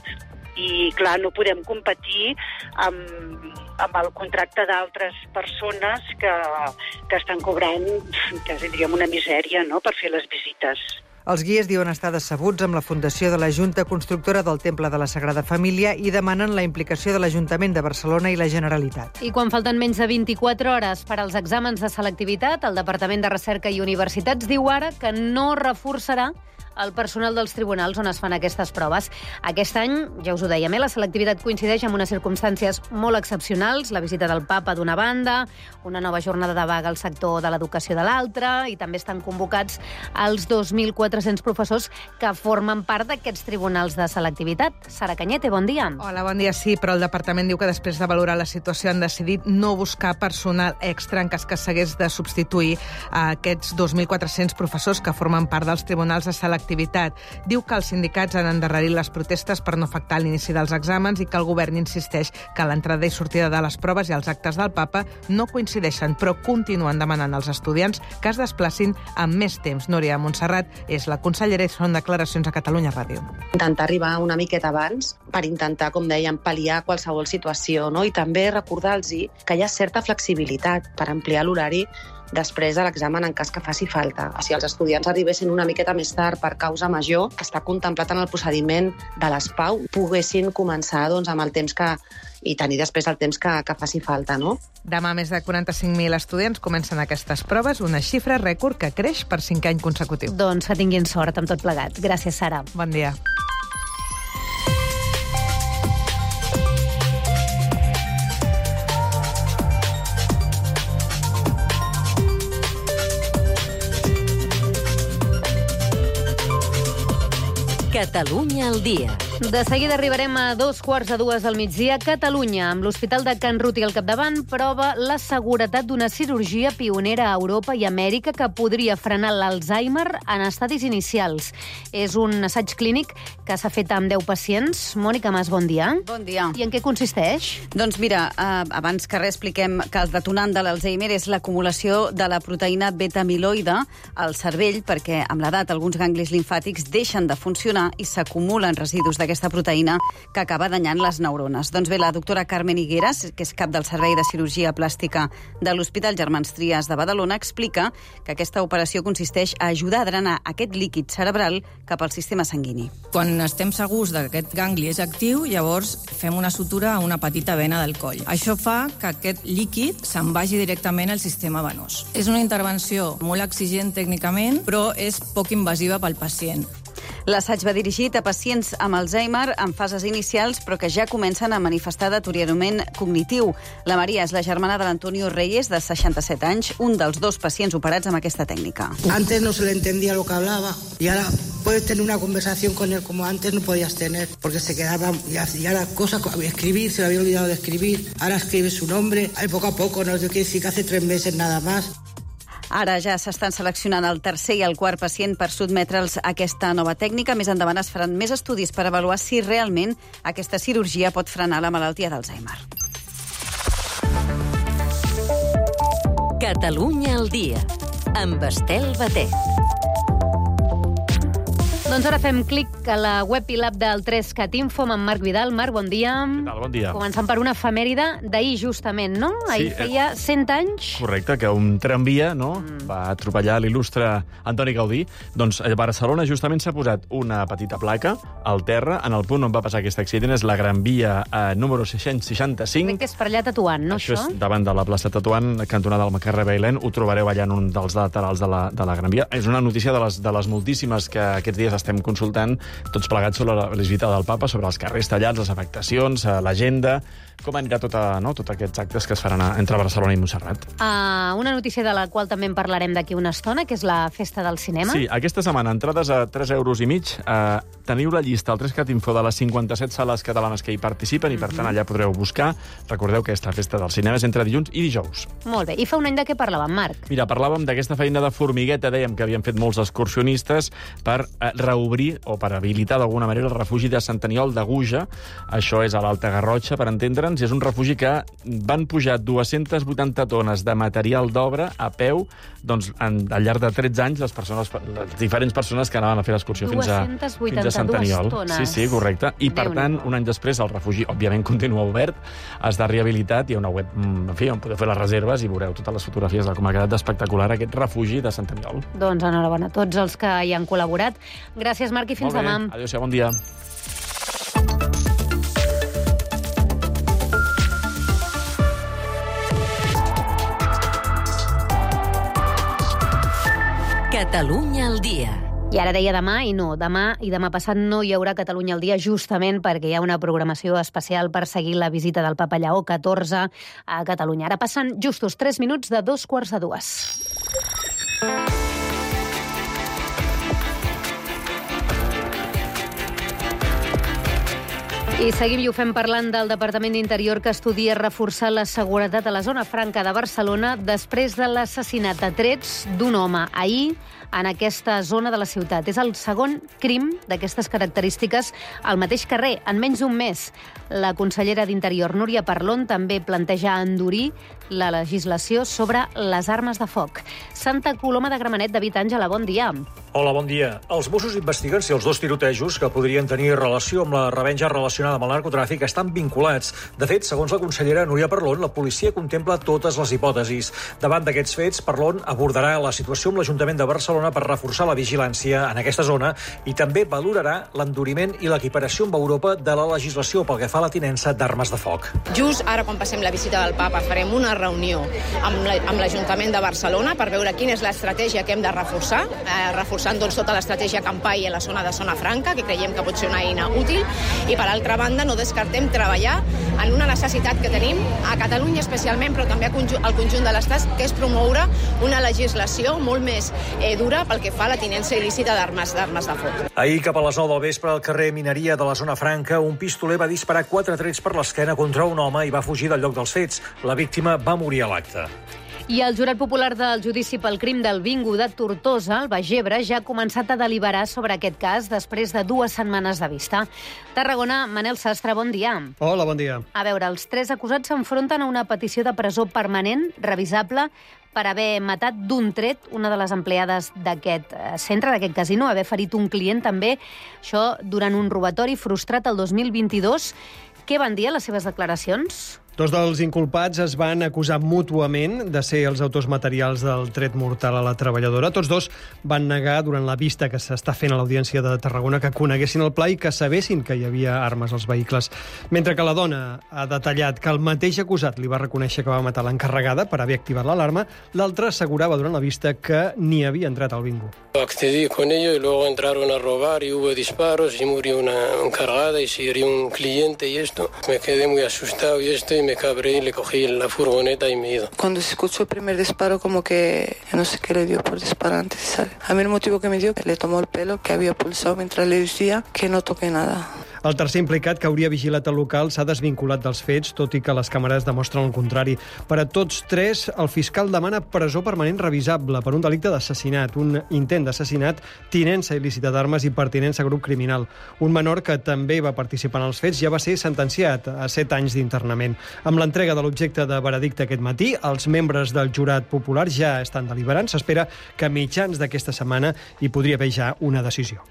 I, clar, no podem competir amb, amb el contracte d'altres persones que, que estan cobrant, quasi diríem, una misèria, no?, per fer les visites. Els guies diuen estar decebuts amb la fundació de la Junta Constructora del Temple de la Sagrada Família i demanen la implicació de l'Ajuntament de Barcelona i la Generalitat. I quan falten menys de vint-i-quatre hores per als exàmens de selectivitat, el Departament de Recerca i Universitats diu ara que no reforçarà el personal dels tribunals on es fan aquestes proves. Aquest any, ja us ho dèiem, eh, la selectivitat coincideix amb unes circumstàncies molt excepcionals, la visita del papa d'una banda, una nova jornada de vaga al sector de l'educació de l'altra, i també estan convocats els dos mil quatre-cents professors que formen part d'aquests tribunals de selectivitat. Sara Cañete, bon dia. Hola, bon dia. Sí, però el departament diu que després de valorar la situació han decidit no buscar personal extra en cas que s'hagués de substituir a aquests dos mil quatre-cents professors que formen part dels tribunals de selectivitat. Diu que els sindicats han endarrerit les protestes per no afectar l'inici dels exàmens i que el govern insisteix que l'entrada i sortida de les proves i els actes del papa no coincideixen, però continuen demanant als estudiants que es desplacin amb més temps. Núria Montserrat és la consellera i són declaracions a Catalunya Ràdio. Intentar arribar una miqueta abans per intentar, com dèiem, pal·liar qualsevol situació, no? I també recordar-los que hi ha certa flexibilitat per ampliar l'horari després de l'examen en cas que faci falta. Si els estudiants arribessin una miqueta més tard per causa major, que està contemplat en el procediment de l'S P A U, poguessin començar doncs, amb el temps que i tenir després el temps que, que faci falta, no? Demà més de quaranta-cinc mil estudiants comencen aquestes proves, una xifra rècord que creix per cinquè any consecutiu. Doncs que tinguin sort amb tot plegat. Gràcies, Sara. Bon dia. Catalunya al dia. De seguida arribarem a dos quarts de dues del migdia. Catalunya, amb l'Hospital de Can Ruti al capdavant, prova la seguretat d'una cirurgia pionera a Europa i Amèrica que podria frenar l'Alzheimer en estadis inicials. És un assaig clínic que s'ha fet amb deu pacients. Mònica Mas, bon dia. Bon dia. I en què consisteix? Doncs mira, eh, abans que res expliquem que el detonant de l'Alzheimer és l'acumulació de la proteïna beta-amiloide al cervell, perquè amb l'edat alguns ganglis limfàtics deixen de funcionar i s'acumulen residus d'aquesta proteïna que acaba danyant les neurones. Doncs bé, la doctora Carmen Higueras, que és cap del Servei de Cirurgia Plàstica de l'Hospital Germans Trias de Badalona, explica que aquesta operació consisteix a ajudar a drenar aquest líquid cerebral cap al sistema sanguini. Quan estem segurs que aquest gangli és actiu, llavors fem una sutura a una petita vena del coll. Això fa que aquest líquid se'n vagi directament al sistema venós. És una intervenció molt exigent tècnicament, però és poc invasiva pel pacient. L'assaig va dirigit a pacients amb Alzheimer en fases inicials, però que ja comencen a manifestar deteriorament cognitiu. La Maria és la germana de l'Antonio Reyes, de seixanta-set anys, un dels dos pacients operats amb aquesta tècnica. Antes no se le entendía lo que hablaba y ahora puedes tener una conversación con él como antes no podías tener, porque se quedaba y ahora cosas, escribir, se le había olvidado de escribir, ahora escribe su nombre, ahí poco a poco, no quiere decir que hace tres meses nada más. Ara ja s'estan seleccionant el tercer i el quart pacient per sotmetre'ls a aquesta nova tècnica. Més endavant es faran més estudis per avaluar si realment aquesta cirurgia pot frenar la malaltia d'Alzheimer. Catalunya al dia, amb Estel Batet. Doncs ara fem clic a la web i l'app del tres cat info amb en Marc Vidal. Marc, bon dia. Què tal? Bon dia. Començant per una efemèride d'ahir, justament, no? Ahir Sí, feia cent anys. Correcte, que un tramvia no, mm. va atropellar l'il·lustre Antoni Gaudí. Doncs a Barcelona justament s'ha posat una petita placa al terra, en el punt on va passar aquest accident, és la Gran Via eh, número sis-cents seixanta-cinc. Crec que és per allà tatuant, no, això? Això és davant de la plaça Tatuant, cantonada del Macarré Bailén. Ho trobareu allà en un dels laterals de la, de la Gran Via. És una notícia de les, de les moltíssimes que aquests dies estem consultant, tots plegats sobre la visita del papa, sobre els carrers tallats, les afectacions, l'agenda, com anirà tota, no, tots aquests actes que es faran entre Barcelona i Montserrat. Uh, una notícia de la qual també en parlarem d'aquí una estona, que és la Festa del Cinema. Sí, aquesta setmana, entrades a tres euros i mig. Eh, teniu la llista al tres cat info de les cinquanta-set sales catalanes que hi participen, i per tant allà podreu buscar. Recordeu que aquesta Festa del Cinema és entre dilluns i dijous. Molt bé. I fa un any de què parlàvem, Marc? Mira, parlàvem d'aquesta feina de formigueta, dèiem que havien fet molts excursionistes per eh, reobrir o per habilitar d'alguna manera el refugi de Sant Aniol de Guja. Això és a l'Alta Garrotxa, per entendre'ns, i és un refugi que van pujar dues-centes vuitanta tones de material d'obra a peu, doncs, en, al llarg de tretze anys, les, persones, les diferents persones que anaven a fer l'excursió fins a, fins a Sant Aniol. Tones. Sí, sí, correcte. I, per tant, un any després, el refugi, òbviament, continua obert, està rehabilitat, hi ha una web, en fi, on podeu fer les reserves i veureu totes les fotografies de com ha quedat espectacular aquest refugi de Sant Aniol. Doncs enhorabona a tots els que hi han col·laborat. Gràcies, Marc, i fins demà. Adéu-siau, bon dia. Catalunya al dia. I ara deia demà, i no, demà i demà passat no hi haurà Catalunya al dia, justament perquè hi ha una programació especial per seguir la visita del Papa Lleó catorze a Catalunya. Ara passen justos tres minuts de dos quarts de dues. I seguim i ho fem parlant del Departament d'Interior, que estudia reforçar la seguretat a la zona franca de Barcelona després de l'assassinat a trets d'un home ahir en aquesta zona de la ciutat. És el segon crim d'aquestes característiques al mateix carrer, en menys d'un mes. La consellera d'Interior, Núria Parlon, també planteja endurir la legislació sobre les armes de foc. Santa Coloma de Gramenet, David Àngela, bon dia. Hola, bon dia. Els Mossos investiguen si els dos tirotejos, que podrien tenir relació amb la revenja relacionada relacionada amb el narcotràfic estan vinculats. De fet, segons la consellera Núria Parlon, la policia contempla totes les hipòtesis. Davant d'aquests fets, Parlon abordarà la situació amb l'Ajuntament de Barcelona per reforçar la vigilància en aquesta zona i també valorarà l'enduriment i l'equiparació amb Europa de la legislació pel que fa a la tinença d'armes de foc. Just ara, quan passem la visita del papa, farem una reunió amb l'Ajuntament de Barcelona per veure quina és l'estratègia que hem de reforçar, eh, reforçant doncs, tota l'estratègia Campai en la zona de Zona Franca, que creiem que pot ser una eina útil, i per altra banda no descartem treballar en una necessitat que tenim a Catalunya especialment, però també al conjunt de l'Estat, que és promoure una legislació molt més eh, dura pel que fa a la tinença il·lícita d'armes d'armes de foc. Ahir, cap a les nou del vespre, al carrer Mineria de la Zona Franca, un pistoler va disparar quatre trets per l'esquena contra un home i va fugir del lloc dels fets. La víctima va morir a l'acte. I el jurat popular del judici pel crim del bingo de Tortosa, al Baix Ebre, ja ha començat a deliberar sobre aquest cas després de dues setmanes de vista. Tarragona, Manel Sastre, bon dia. Hola, bon dia. A veure, els tres acusats s'enfronten a una petició de presó permanent, revisable, per haver matat d'un tret una de les empleades d'aquest centre, d'aquest casino, haver ferit un client també, això durant un robatori frustrat el dos mil vint-i-dos. Què van dir a les seves declaracions? Dos dels inculpats es van acusar mútuament de ser els autors materials del tret mortal a la treballadora. Tots dos van negar durant la vista que s'està fent a l'Audiència de Tarragona que coneguessin el pla i que sabessin que hi havia armes als vehicles. Mentre que la dona ha detallat que el mateix acusat li va reconèixer que va matar l'encarregada per haver activat l'alarma, l'altre assegurava durant la vista que ni havia entrat al bingo. Accedí con ello y luego entraron a robar y hubo disparos y murió una encargada y se hirió un cliente y esto. Me quedé muy asustado y esto y me cabré y le cogí la furgoneta y me he ido. Cuando se escuchó el primer disparo, como que yo no sé qué le dio por disparar antes, ¿sabes? A mí el motivo que me dio, que le tomó el pelo, que había pulsado mientras le decía que no toqué nada. El tercer implicat, que hauria vigilat el local, s'ha desvinculat dels fets, tot i que les càmeres demostren el contrari. Per a tots tres, el fiscal demana presó permanent revisable per un delicte d'assassinat, un intent d'assassinat, tinença il·lícita d'armes i pertinença a grup criminal. Un menor que també va participar en els fets ja va ser sentenciat a set anys d'internament. Amb l'entrega de l'objecte de veredicte aquest matí, els membres del jurat popular ja estan deliberant. S'espera que a mitjans d'aquesta setmana hi podria haver ja una decisió.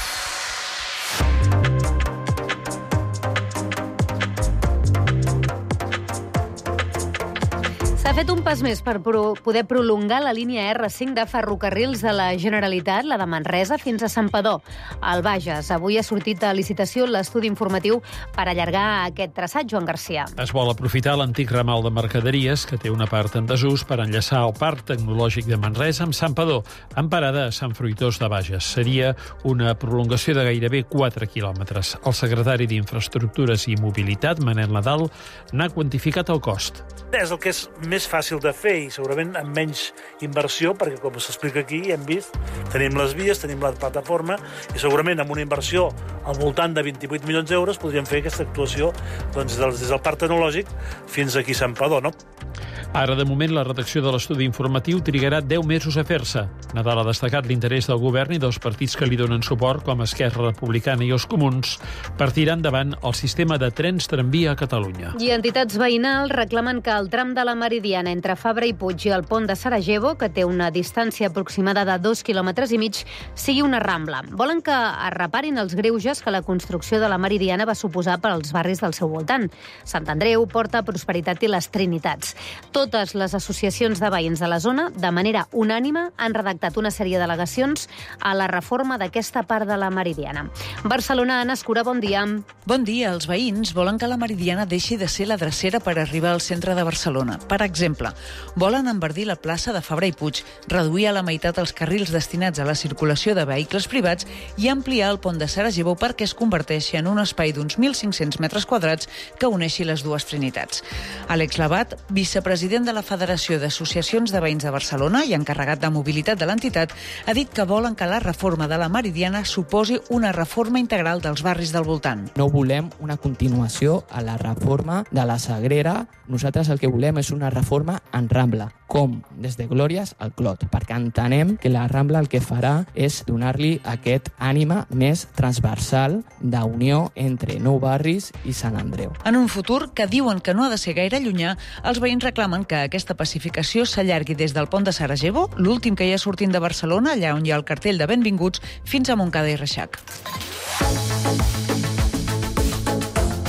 S'ha fet un pas més per pro poder prolongar la línia erre cinc de ferrocarrils de la Generalitat, la de Manresa, fins a Santpedor, al Bages. Avui ha sortit a licitació l'estudi informatiu per allargar aquest traçat, Joan Garcia. Es vol aprofitar l'antic ramal de mercaderies, que té una part en desús, per enllaçar el Parc Tecnològic de Manresa amb Santpedor, amb parada a Sant Fruitós de Bages. Seria una prolongació de gairebé quatre quilòmetres. El secretari d'Infraestructures i Mobilitat, Manel Nadal, n'ha quantificat el cost. És el que és més fàcil de fer i segurament amb menys inversió, perquè com s'explica aquí, hem vist, tenim les vies, tenim la plataforma i segurament amb una inversió al voltant de vint-i-vuit milions d'euros podríem fer aquesta actuació doncs, des del Parc Tecnològic fins aquí a Santpedor, no? Ara, de moment, la redacció de l'estudi informatiu trigarà deu mesos a fer-se. Nadal ha destacat l'interès del govern i dels partits que li donen suport, com Esquerra Republicana i els Comuns, per tirar endavant el sistema de trens tramvia a Catalunya. I entitats veïnals reclamen que el tram de la Meridiana entre Fabra i Puig i el pont de Sarajevo, que té una distància aproximada de dos quilòmetres i mig, sigui una rambla. Volen que es reparin els greuges que la construcció de la Meridiana va suposar per als barris del seu voltant. Sant Andreu, Porta, Prosperitat i les Trinitats. Totes les associacions de veïns de la zona, de manera unànime, han redactat una sèrie d'al·legacions a la reforma d'aquesta part de la Meridiana. Barcelona, Anna Escura, bon dia. Bon dia. Els veïns volen que la Meridiana deixi de ser la drecera per arribar al centre de Barcelona. Per exemple, volen enverdir la plaça de Fabra i Puig, reduir a la meitat els carrils destinats a la circulació de vehicles privats i ampliar el pont de Sarajevo perquè es converteixi en un espai d'uns mil cinc-cents metres quadrats que uneixi les dues Trinitats. Àlex Labat, vicepresident de la Federació d'Associacions de Veïns de Barcelona i encarregat de mobilitat de l'entitat, ha dit que volen que la reforma de la Meridiana suposi una reforma integral dels barris del voltant. No volem una continuació a la reforma de la Sagrera. Nosaltres el que volem és una reforma en Rambla, com des de Glòries al Clot, perquè entenem que la Rambla el que farà és donar-li aquest ànima més transversal d'unió entre Nou Barris i Sant Andreu. En un futur que diuen que no ha de ser gaire llunyà, els veïns reclamen que aquesta pacificació s'allargui des del pont de Sarajevo, l'últim que hi ha sortint de Barcelona, allà on hi ha el cartell de benvinguts, fins a Montcada i Reixac.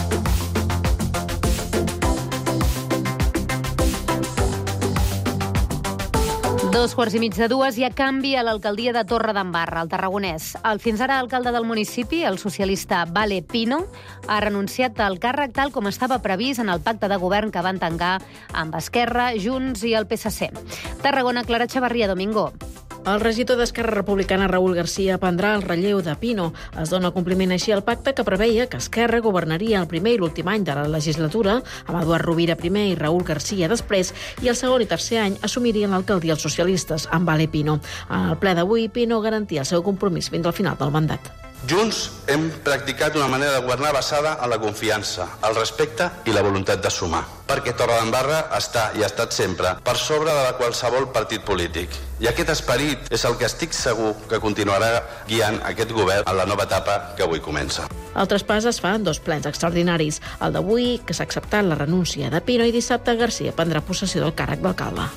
Dos quarts i mig de dues, hi ha canvi a l'alcaldia de Torredembarra, al Tarragonès. El fins ara alcalde del municipi, el socialista Vale Pino, ha renunciat al càrrec tal com estava previst en el pacte de govern que van tancar amb Esquerra, Junts i el P S C. Tarragona, Clara Chavarria, Domingo. El regidor d'Esquerra Republicana, Raül Garcia, prendrà el relleu de Pino. Es dona compliment així al pacte que preveia que Esquerra governaria el primer i l'últim any de la legislatura, amb Eduard Rovira primer i Raül Garcia després, i el segon i tercer any assumirien l'alcaldia els socialistes, amb Vale Pino. En el ple d'avui, Pino garantia el seu compromís fins al final del mandat. Junts hem practicat una manera de governar basada en la confiança, el respecte i la voluntat de sumar, perquè Torredembarra està i ha estat sempre per sobre de la qualsevol partit polític. I aquest esperit és el que estic segur que continuarà guiant aquest govern en la nova etapa que avui comença. El traspàs es fa en dos plens extraordinaris. El d'avui, que s'ha acceptat la renúncia de Pino, i dissabte Garcia prendrà possessió del càrrec d'alcalde.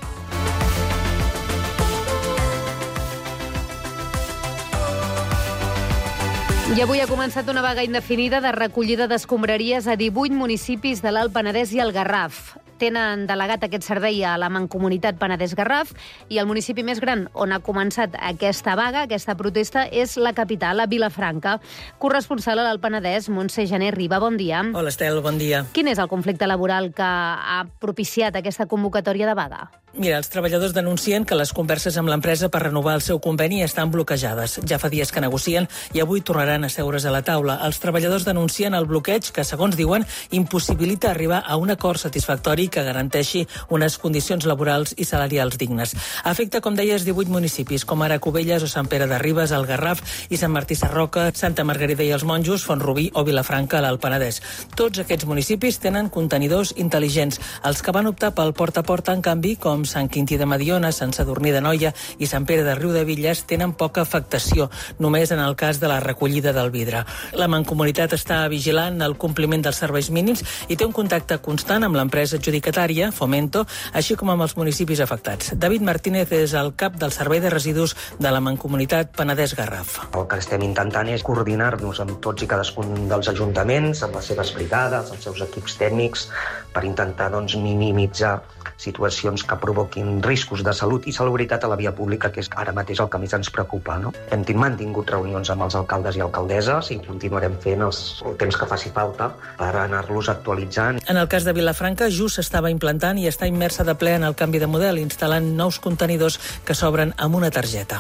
I avui ha començat una vaga indefinida de recollida d'escombraries a divuit municipis de l'Alt Penedès i el Garraf. Tenen delegat aquest servei a la Mancomunitat Penedès-Garraf i el municipi més gran on ha començat aquesta vaga, aquesta protesta, és la capital, a Vilafranca. Corresponsal a l'Alt Penedès, Montse Jané Riba, bon dia. Hola, Estel, bon dia. Quin és el conflicte laboral que ha propiciat aquesta convocatòria de vaga? Mira, els treballadors denuncien que les converses amb l'empresa per renovar el seu conveni estan bloquejades. Ja fa dies que negocien i avui tornaran a seure's a la taula. Els treballadors denuncien el bloqueig que, segons diuen, impossibilita arribar a un acord satisfactori que garanteixi unes condicions laborals i salarials dignes. Afecta, com deies, divuit municipis, com ara Cubelles o Sant Pere de Ribes, el Garraf i Sant Martí Sarroca, Santa Margarida i els Monjos, Font-rubí o Vilafranca, a l'Alt Penedès. Tots aquests municipis tenen contenidors intel·ligents. Els que van optar pel porta a porta, en canvi, com Sant Quintí de Mediona, Sant Sadurní d'Anoia i Sant Pere de Riudevilles, tenen poca afectació, només en el cas de la recollida del vidre. La Mancomunitat està vigilant el compliment dels serveis mínims i té un contacte constant amb l'empresa adjudicatària, Fomento, així com amb els municipis afectats. David Martínez és el cap del Servei de Residus de la Mancomunitat Penedès-Garraf. El que estem intentant és coordinar-nos amb tots i cadascun dels ajuntaments, amb les seves brigades, els seus equips tècnics, per intentar doncs, minimitzar situacions que provoquin riscos de salut i salubritat a la via pública, que és ara mateix el que més ens preocupa. No? Hem mantingut reunions amb els alcaldes i alcaldesses i continuarem fent els, el temps que faci falta per anar-los actualitzant. En el cas de Vilafranca, just s'estava implantant i està immersa de ple en el canvi de model, instal·lant nous contenidors que s'obren amb una targeta.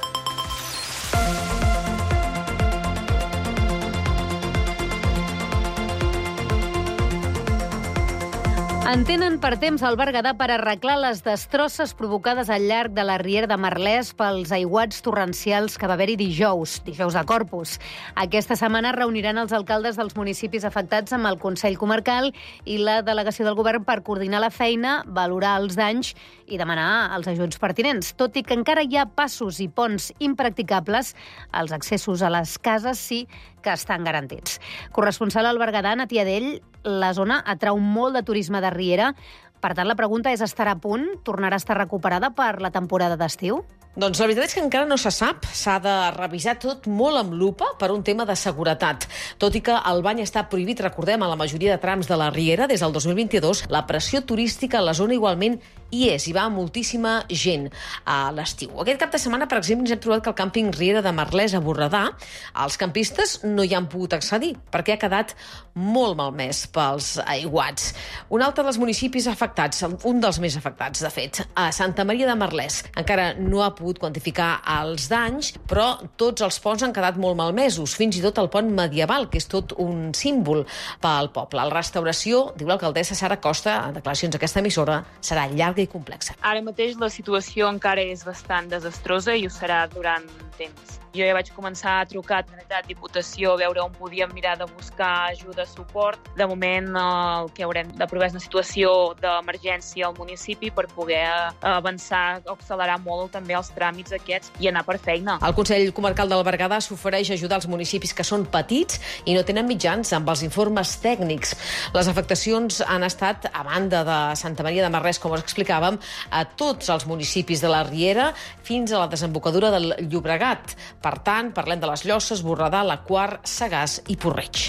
En tenen per temps al Berguedà per arreglar les destrosses provocades al llarg de la riera de Merlès pels aiguats torrencials que va haver-hi dijous, dijous de Corpus. Aquesta setmana reuniran els alcaldes dels municipis afectats amb el Consell Comarcal i la delegació del govern per coordinar la feina, valorar els danys i demanar els ajuts pertinents. Tot i que encara hi ha passos i ponts impracticables, els accessos a les cases sí que estan garantits. Corresponsal al Berguedà, Natia Dell, la zona atrau molt de turisme de riera. Per tant, la pregunta és, estarà a punt? Tornarà a estar recuperada per la temporada d'estiu? Doncs la veritat és que encara no se sap. S'ha de revisar tot molt amb lupa per un tema de seguretat. Tot i que el bany està prohibit, recordem, a la majoria de trams de la riera des del dos mil vint-i-dos, la pressió turística a la zona igualment hi és. Hi va moltíssima gent a l'estiu. Aquest cap de setmana, per exemple, ens hem trobat que el càmping Riera de Merlès a Borredà, els campistes no hi han pogut accedir perquè ha quedat molt malmès pels aiguats. Un altre dels municipis afectats, un dels més afectats, de fet, a Santa Maria de Merlès, encara no ha pogut quantificar els danys, però tots els ponts han quedat molt malmesos, fins i tot el pont medieval, que és tot un símbol pel poble. La restauració, diu l'alcaldessa Sara Costa, en declaracions d'aquesta emissora, serà llarga i complexa. Ara mateix la situació encara és bastant desastrosa i ho serà durant temps. Jo ja vaig començar a trucar a Generalitat, Diputació, a veure on podíem mirar de buscar ajuda, suport. De moment, el que haurem d'aprovar és una situació d'emergència al municipi per poder avançar, accelerar molt també els tràmits aquests i anar per feina. El Consell Comarcal del Berguedà s'ofereix ajudar els municipis que són petits i no tenen mitjans amb els informes tècnics. Les afectacions han estat, a banda de Santa Maria de Merlès, com us explicàvem, a tots els municipis de la Riera fins a la desembocadura del Llobregat. Per tant, parlem de les Llosses, Borredà, la Quar, Sagàs i Porreig.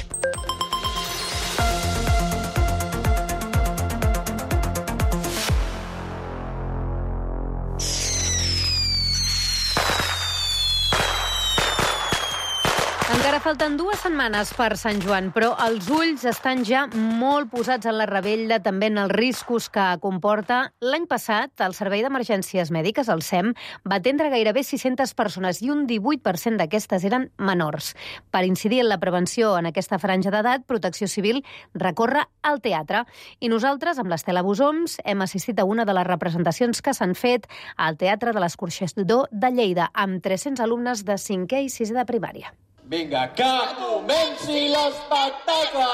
falten dues setmanes per Sant Joan, però els ulls estan ja molt posats en la revetlla, també en els riscos que comporta. L'any passat, el Servei d'Emergències Mèdiques, el S E M, va atendre gairebé sis-centes persones i un divuit per cent d'aquestes eren menors. Per incidir en la prevenció en aquesta franja d'edat, Protecció Civil recorre al teatre. I nosaltres, amb l'Estela Busoms, hem assistit a una de les representacions que s'han fet al Teatre de l'Escorxador de Lleida, amb tres-cents alumnes de cinquè i sisè de primària. Vinga, que comenci l'espectacle!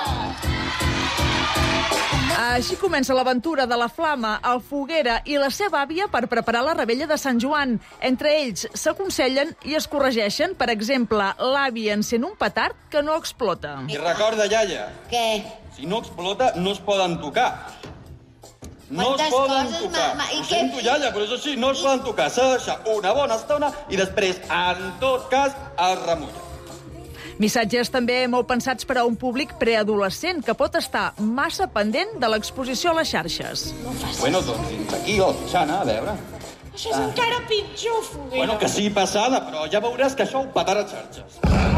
Així comença l'aventura de la Flama, el Foguera i la seva àvia per preparar la revetlla de Sant Joan. Entre ells s'aconsellen i es corregeixen. Per exemple, l'àvia encén un petard que no explota. I recorda, iaia, què? Si no explota, no es poden tocar. No es poden coses, tocar. ma, ma, i Ho què- sento, iaia, però és així, no es poden tocar. S'ha de deixar una bona estona i després, en tot cas, es remulla. Missatges també molt pensats per a un públic preadolescent que pot estar massa pendent de l'exposició a les xarxes. Bueno, doncs fins aquí, el Xana, a veure. Això és encara pitjor, Foguera. Bueno, que sí, passada, però ja veuràs que això ho petarà a xarxes.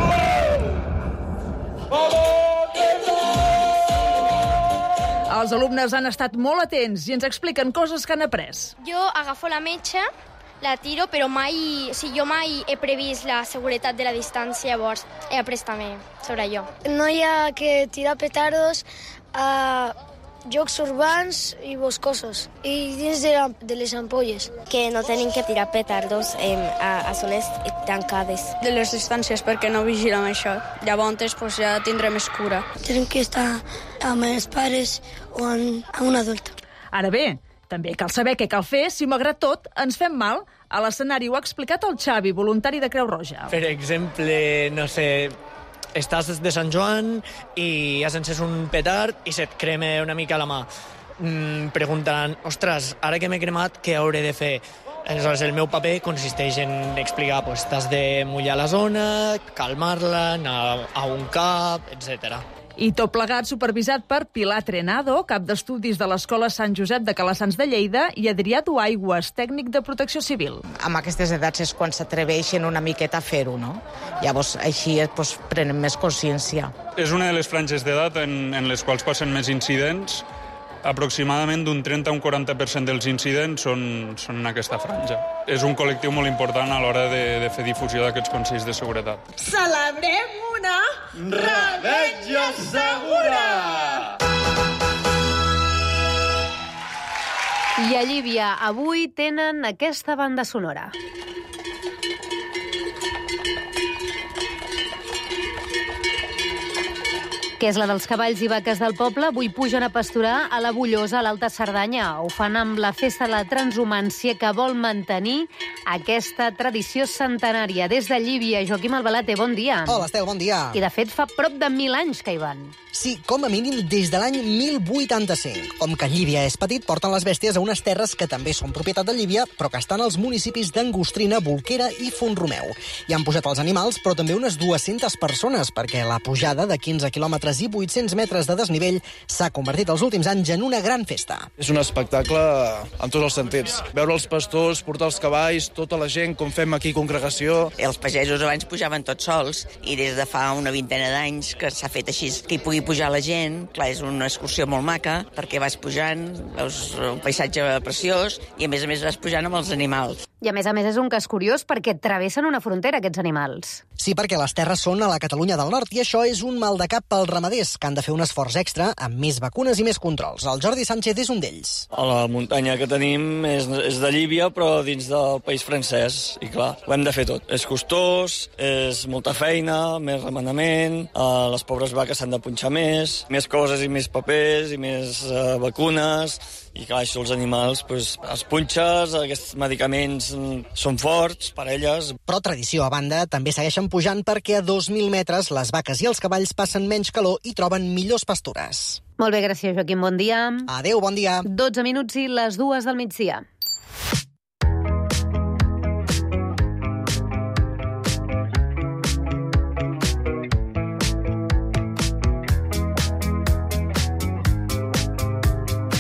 Els alumnes han estat molt atents i ens expliquen coses que han après. Jo agafo la metxa, la tiro, però mai, o sigui, jo mai he previst la seguretat de la distància, llavors he après també sobre allò. No hi ha que tirar petardos a jocs urbans i boscosos i dins de, la, de les ampolles. Que no tenim que tirar petardos eh, a, a zones tancades. De les distàncies, perquè no vigilem això. Llavors pues, ja tindrem més cura. Tenim que estar amb els pares o amb, amb un adult. Ara bé, també cal saber què cal fer si, malgrat tot, ens fem mal. A l'escenari ho ha explicat el Xavi, voluntari de Creu Roja. Per exemple, no sé, estàs de Sant Joan i has encès un petard i se't crema una mica la mà. Mm, preguntant, ostres, ara que m'he cremat, què hauré de fer? Aleshores, el meu paper consisteix en explicar, pues, t'has de mullar la zona, calmar-la, anar a un cap, etcètera. I tot plegat supervisat per Pilar Trenado, cap d'estudis de l'Escola Sant Josep de Calassans de Lleida, i Adrià Duaigües, tècnic de Protecció Civil. Amb aquestes edats és quan s'atreveixen una miqueta a fer-ho, no? Llavors, així doncs, prenen més consciència. És una de les franges d'edat en, en les quals passen més incidents. Aproximadament d'un trenta a un quaranta per cent dels incidents són, són en aquesta franja. És un col·lectiu molt important a l'hora de, de fer difusió d'aquests consells de seguretat. Celebrem una revetlla segura! I a Llívia avui tenen aquesta banda sonora. Que és la dels cavalls i vaques del poble, avui pugen a pasturar a la Bullosa, a l'Alta Cerdanya. Ho fan amb la festa de la transhumància que vol mantenir aquesta tradició centenària. Des de Llívia, Joaquim Albalate, bon dia. Hola, Estel, bon dia. I, de fet, fa prop de mil anys que hi van. Sí, com a mínim des de l'any mil vuitanta-cinc. Com que Llívia és petit, porten les bèsties a unes terres que també són propietat de Llívia, però que estan als municipis d'Angostrina, Bolquera i Font-romeu. Hi han pujat els animals, però també unes dues-centes persones, perquè la pujada de quinze quilòmetres i vuit-cents metres de desnivell s'ha convertit els últims anys en una gran festa. És un espectacle en tots els sentits. Veure els pastors, portar els cavalls, tota la gent, com fem aquí congregació. Els pagesos abans pujaven tots sols i des de fa una vintena d'anys que s'ha fet així, que hi pugui pujar la gent. Clar, és una excursió molt maca perquè vas pujant, veus un paisatge preciós i a més a més vas pujant amb els animals. I a més a més és un cas curiós perquè travessen una frontera, aquests animals. Sí, perquè les terres són a la Catalunya del Nord i això és un mal de cap pels ramaders, que han de fer un esforç extra amb més vacunes i més controls. El Jordi Sánchez és un d'ells. La muntanya que tenim és, és de Llívia, però dins del país francès. I clar, ho hem de fer tot. És costós, és molta feina, més remenament, eh, les pobres vaques s'han de punxar més, més coses i més papers i més eh, vacunes. I clar, això els animals, doncs, els punxes, aquests medicaments són forts per a elles. Però tradició a banda, també segueixen pujant perquè a dos mil metres les vaques i els cavalls passen menys calor i troben millors pastures. Molt bé, gràcies, Joaquim. Bon dia. Adéu, bon dia. dotze minuts i les dues del migdia.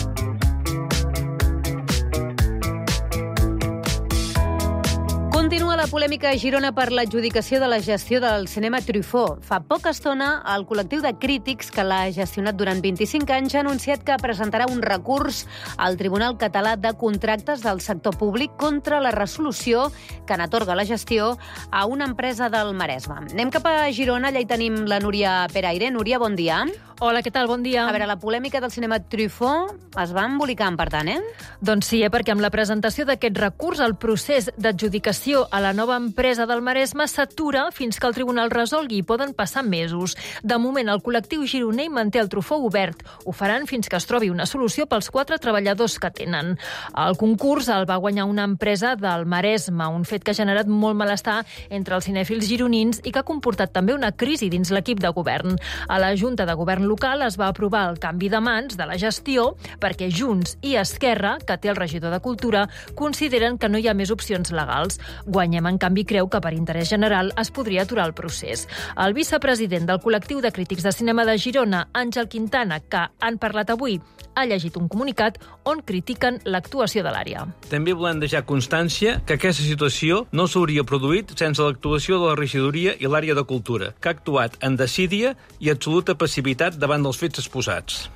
Continua Continua la polèmica a Girona per l'adjudicació de la gestió del cinema Truffaut. Fa poca estona, el col·lectiu de crítics que l'ha gestionat durant vint-i-cinc anys ha anunciat que presentarà un recurs al Tribunal Català de Contractes del Sector Públic contra la resolució que n'atorga la gestió a una empresa del Maresme. Anem cap a Girona, allà hi tenim la Núria Peraire. Núria, bon dia. Hola, què tal? Bon dia. A veure, la polèmica del cinema Truffaut es va embolicant, per tant, eh? Doncs sí, eh? perquè amb la presentació d'aquest recurs, el procés d'adjudicació a la nova empresa del Maresme s'atura fins que el tribunal resolgui i poden passar mesos. De moment, el col·lectiu gironer manté el Truffaut obert. Ho faran fins que es trobi una solució pels quatre treballadors que tenen. El concurs el va guanyar una empresa del Maresme, un fet que ha generat molt malestar entre els cinèfils gironins i que ha comportat també una crisi dins l'equip de govern. A la Junta de Govern local es va aprovar el canvi de mans de la gestió perquè Junts i Esquerra, que té el regidor de Cultura, consideren que no hi ha més opcions legals. Guanyem, en canvi, creu que per interès general es podria aturar el procés. El vicepresident del col·lectiu de crítics de cinema de Girona, Àngel Quintana, que han parlat avui, ha llegit un comunicat on critiquen l'actuació de l'àrea. També volem deixar constància que aquesta situació no s'hauria produït sense l'actuació de la regidoria i l'àrea de cultura, que ha actuat en desídia i absoluta passivitat davant dels fets exposats.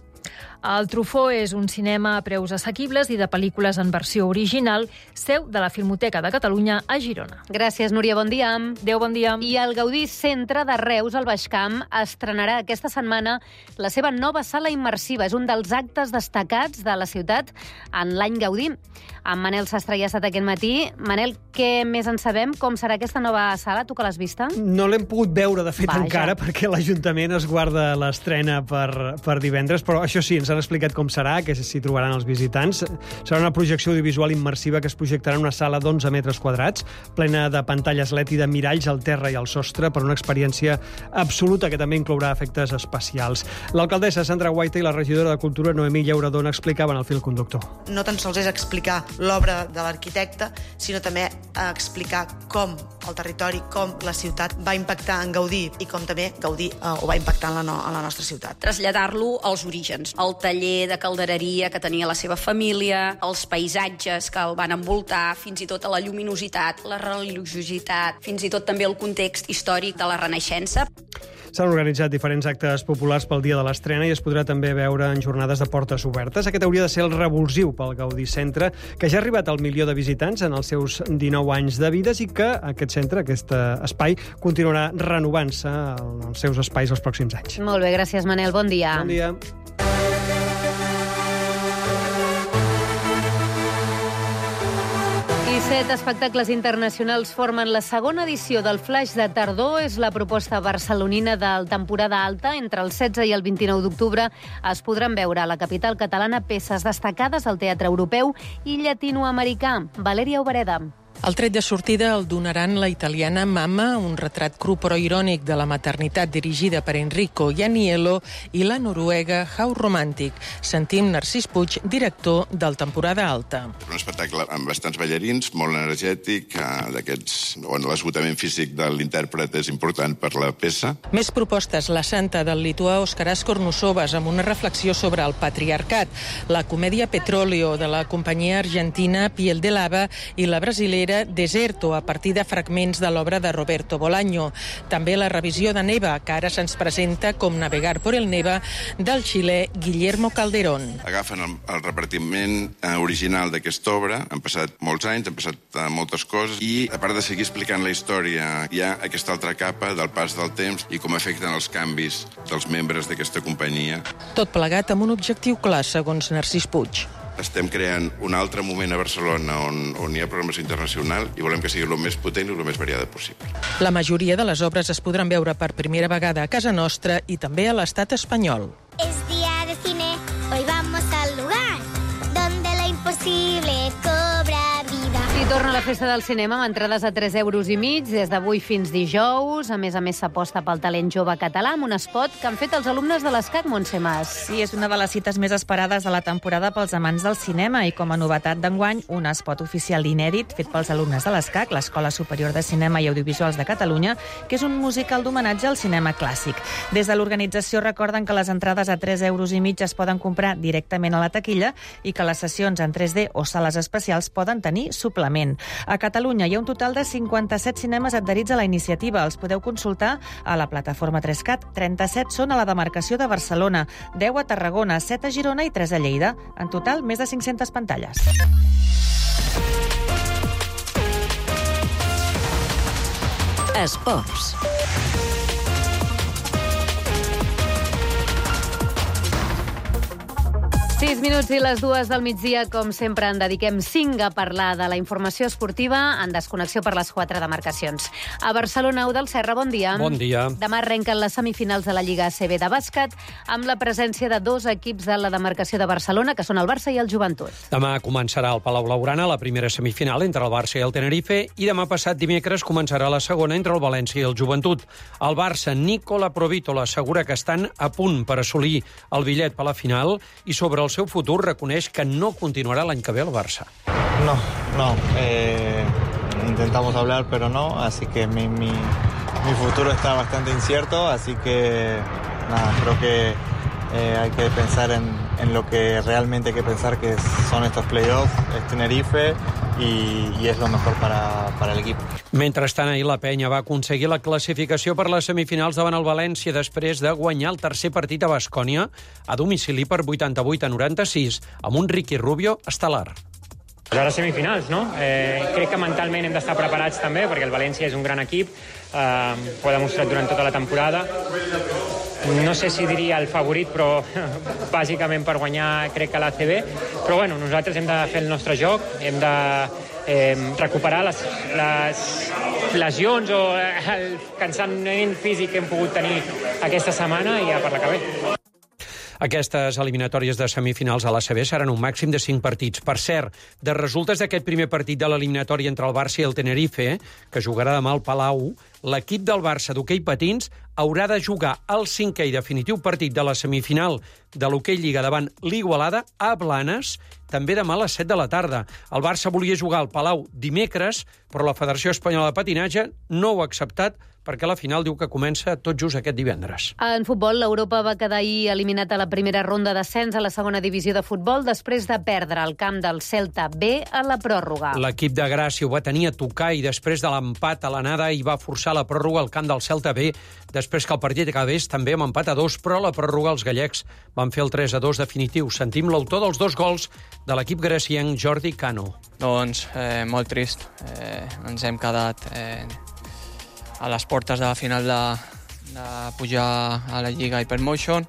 El Truffaut és un cinema a preus assequibles i de pel·lícules en versió original, seu de la Filmoteca de Catalunya a Girona. Gràcies, Núria, bon dia. Adéu, bon dia. I el Gaudí Centre de Reus, al Baix Camp, estrenarà aquesta setmana la seva nova sala immersiva. És un dels actes destacats de la ciutat en l'any Gaudí. En Manel Sastre ja ha estat aquest matí. Manel, què més en sabem? Com serà aquesta nova sala? Tu que l'has vista? No l'hem pogut veure, de fet, Vaja. encara, perquè l'Ajuntament es guarda l'estrena per, per divendres, però això sí, ens han explicat com serà, que s'hi trobaran els visitants. Serà una projecció audiovisual immersiva que es projectarà en una sala d'onze metres quadrats, plena de pantalles L E D i de miralls al terra i al sostre, per una experiència absoluta que també inclourà efectes especials. L'alcaldessa Sandra Guaita i la regidora de Cultura Noemí Llauradona explicaven el fil conductor. No tan sols és explicar l'obra de l'arquitecte, sinó també explicar com el territori, com la ciutat va impactar en Gaudí i com també Gaudí eh, ho va impactar en la, no, en la nostra ciutat. Traslladar-lo als orígens, al taller de caldereria que tenia la seva família, els paisatges que el van envoltar, fins i tot a la lluminositat, la religiositat, fins i tot també el context històric de la Renaixença. S'han organitzat diferents actes populars pel dia de l'estrena i es podrà també veure en jornades de portes obertes. Aquest hauria de ser el revulsiu pel Gaudí Centre, que ja ha arribat al milió de visitants en els seus dinou anys de vides i que aquest centre, aquest espai, continuarà renovant-se en els seus espais els pròxims anys. Molt bé, gràcies, Manel. Bon dia. Bon dia. Set espectacles internacionals formen la segona edició del Flaix de Tardor. És la proposta barcelonina del temporada alta. Entre el setze i el vint-i-nou d'octubre es podran veure a la capital catalana peces destacades al teatre europeu i llatinoamericà. Valèria Obereda. El tret de sortida el donaran la italiana Mamma, un retrat cru però irònic de la maternitat dirigida per Enrico Ianniello, i la noruega How Romantic. Sentim Narcís Puig, director del Temporada Alta. Un espectacle amb bastants ballarins, molt energètic, d'aquests on l'esgotament físic de l'intèrpret és important per la peça. Més propostes, La Santa, del lituà Oskaras Kornusovas, amb una reflexió sobre el patriarcat, la comèdia Petróleo, de la companyia argentina Piel de Lava, i la brasilera Deserto, a partir de fragments de l'obra de Roberto Bolaño. També la revisió de Neva, que ara se'ns presenta com Navegar por el Neva, del xilè Guillermo Calderón. Agafen el, el repartiment original d'aquesta obra, han passat molts anys, han passat moltes coses, i a part de seguir explicant la història, hi ha aquesta altra capa del pas del temps i com afecten els canvis dels membres d'aquesta companyia. Tot plegat amb un objectiu clar, segons Narcís Puig. Estem creant un altre moment a Barcelona on, on hi ha programació internacional i volem que sigui el més potent i el més variada possible. La majoria de les obres es podran veure per primera vegada a casa nostra i també a l'estat espanyol. Es día de cine, hoy vamos al lugar donde lo imposible cobra vida. I torna la festa del cinema amb entrades a tres euros i mig des d'avui fins dijous. A més a més, s'aposta pel talent jove català amb un spot que han fet els alumnes de l'ESCAC, Montse Mas. Sí, és una de les cites més esperades de la temporada pels amants del cinema i com a novetat d'enguany, un spot oficial inèdit fet pels alumnes de l'ESCAC, l'Escola Superior de Cinema i Audiovisuals de Catalunya, que és un musical d'homenatge al cinema clàssic. Des de l'organització recorden que les entrades a tres euros i mig es poden comprar directament a la taquilla i que les sessions en tres D o sales especials poden tenir suplement. cent. A Catalunya hi ha un total de cinquanta-set cinemes adherits a la iniciativa. Els podeu consultar a la plataforma tres cat. trenta-set són a la demarcació de Barcelona, deu a Tarragona, set a Girona i tres a Lleida. En total, més de cinc-centes pantalles. Esports. sis minuts i les dues del migdia, com sempre, en dediquem cinc a parlar de la informació esportiva en desconnexió per les quatre demarcacions. A Barcelona, Eudald Serra, bon dia. Bon dia. Demà arrenquen les semifinals de la Lliga A C B de bàsquet amb la presència de dos equips de la demarcació de Barcelona, que són el Barça i el Joventut. Demà començarà al Palau Blaugrana la primera semifinal entre el Barça i el Tenerife i demà passat dimecres començarà la segona entre el València i el Joventut. El Barça, Nicola Provítola, assegura que estan a punt per assolir el bitllet per la final i sobre el seu futur reconeix que no continuarà l'any que ve al Barça. No, no. Eh, intentamos hablar, pero no. Así que mi, mi, mi futuro está bastante incierto. Así que, nada, creo que eh, hay que pensar en, en lo que realmente hay que pensar, que son estos playoffs, es Tenerife, i, i és el millor para, para l'equip. Mentrestant, ahir la Penya va aconseguir la classificació per les semifinals davant el València després de guanyar el tercer partit a Baskònia a domicili per vuitanta-vuit a noranta-sis amb un Ricky Rubio estel·lar. A les semifinals, no? Eh, crec que mentalment hem d'estar preparats també, perquè el València és un gran equip, eh, ho ha demostrat durant tota la temporada. No sé si diria el favorit, però bàsicament per guanyar crec que l'A C B. Però bueno, nosaltres hem de fer el nostre joc, hem de eh, recuperar les, les lesions o el cansament físic que hem pogut tenir aquesta setmana i ja per la que ve. Aquestes eliminatòries de semifinals a l'A C B seran un màxim de cinc partits. Per cert, de resultes d'aquest primer partit de l'eliminatòria entre el Barça i el Tenerife, que jugarà demà al Palau, l'equip del Barça d'hoquei patins haurà de jugar el cinquè i definitiu partit de la semifinal de l'hoquei Lliga davant l'Igualada a Blanes, també demà a les set de la tarda. El Barça volia jugar al Palau dimecres, però la Federació Espanyola de Patinatge no ho ha acceptat perquè la final diu que comença tot just aquest divendres. En futbol, l'Europa va quedar ahir eliminat a la primera ronda d'ascens a la segona divisió de futbol després de perdre el camp del Celta B a la pròrroga. L'equip de Gràcia ho va tenir a tocar i després de l'empat a l'anada i va forçar la pròrroga al camp del Celta B després que el partit acabés també amb empat a dos, però a la pròrroga els gallecs van fer el tres a dos definitiu. Sentim l'autor dels dos gols de l'equip gracienc, Jordi Cano. Doncs eh, molt trist. Eh, ens hem quedat eh, a les portes de la final de, de pujar a la Lliga Hypermotion,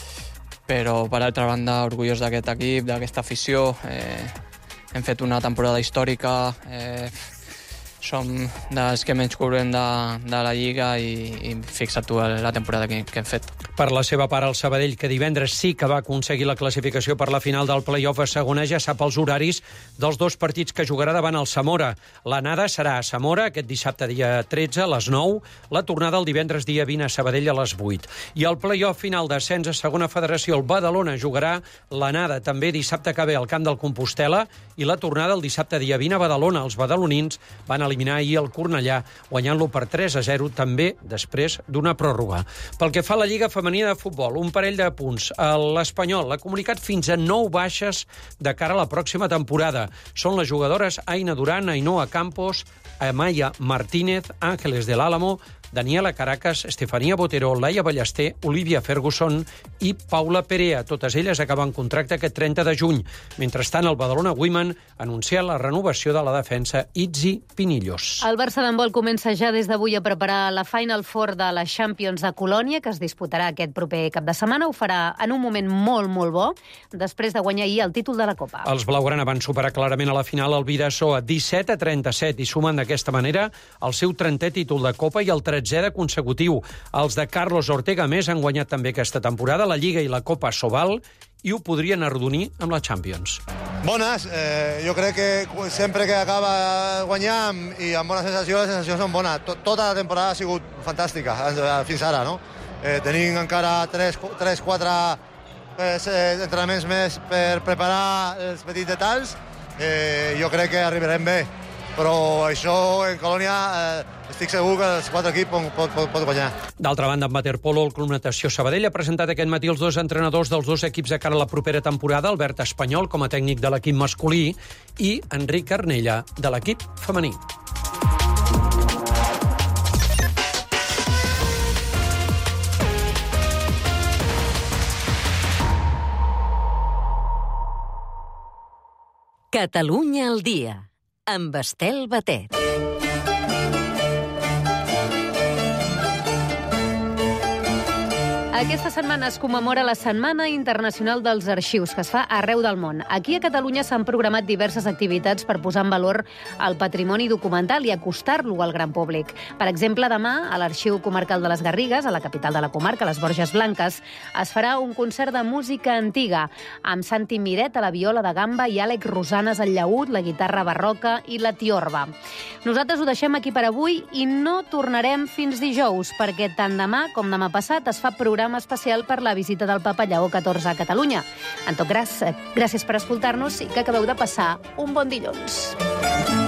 però per altra banda orgullós d'aquest equip, d'aquesta afició. Eh, hem fet una temporada històrica, eh, som dels que menys cobrem de, de la Lliga i, i fixa't tu la temporada que, que hem fet. Per la seva part, el Sabadell, que divendres sí que va aconseguir la classificació per la final del play-off a segona, ja sap els horaris dels dos partits que jugarà davant el Zamora. L'anada serà a Zamora aquest dissabte dia tretze a les nou, la tornada el divendres dia vint a Sabadell a les vuit. I el play-off final d'ascens a segona federació, el Badalona jugarà l'anada també dissabte que ve al camp del Compostel·la i la tornada el dissabte dia vint a Badalona. Els badalonins van eliminar ahir el Cornellà, guanyant-lo per tres a zero, també després d'una pròrroga. Pel que fa a la Lliga Femenina de Futbol, un parell de punts. L'Espanyol ha comunicat fins a nou baixes de cara a la pròxima temporada. Són les jugadores Aina Duran, Ainhoa Campos, Amaya Martínez, Ángeles del Álamo, Daniela Caracas, Estefania Botero, Laia Ballester, Olivia Ferguson i Paula Perea. Totes elles acaben contracte aquest trenta de juny. Mentrestant, el Badalona Women anuncia la renovació de la defensa Itzi Pinillos. El Barça d'handbol comença ja des d'avui a preparar la Final Four de la Champions de Colònia, que es disputarà aquest proper cap de setmana. Ho farà en un moment molt, molt bo, després de guanyar ahir el títol de la Copa. Els blaugrana van superar clarament a la final el Bidasoa disset a trenta-set i sumen d'aquesta manera el seu trentè títol de Copa i el tretzè de consecutiu. Els de Carlos Ortega més han guanyat també aquesta temporada la Lliga i la Copa Sobal i ho podrien arrodonir amb la Champions. Bones, eh, jo crec que sempre que acaba guanyant i amb bona sensació, les sensacions són bones. Tota la temporada ha sigut fantàstica fins ara, no? Eh, tenim encara tres quatre eh, entrenaments més per preparar els petits detalls. Eh, jo crec que arribarem bé. però això en Colònia eh, estic segur que els quatre equips pot, pot, pot guanyar. D'altra banda, en waterpolo, el Club Natació Sabadell ha presentat aquest matí els dos entrenadors dels dos equips de cara a la propera temporada, Albert Espanyol, com a tècnic de l'equip masculí, i Enric Arnella, de l'equip femení. Catalunya al dia, amb Estel Batet. Aquesta setmana es commemora la Setmana Internacional dels Arxius, que es fa arreu del món. Aquí a Catalunya s'han programat diverses activitats per posar en valor el patrimoni documental i acostar-lo al gran públic. Per exemple, demà, a l'Arxiu Comarcal de les Garrigues, a la capital de la comarca, les Borges Blanques, es farà un concert de música antiga, amb Santi Miret a la viola de gamba i Àlex Rosanes al llaüt, la guitarra barroca i la tiorba. Nosaltres ho deixem aquí per avui i no tornarem fins dijous, perquè tant demà com demà passat es fa programa especial per la visita del Papa Lleó catorze a Catalunya. En tot cas, gràcies per escoltar-nos i que acabeu de passar un bon dilluns.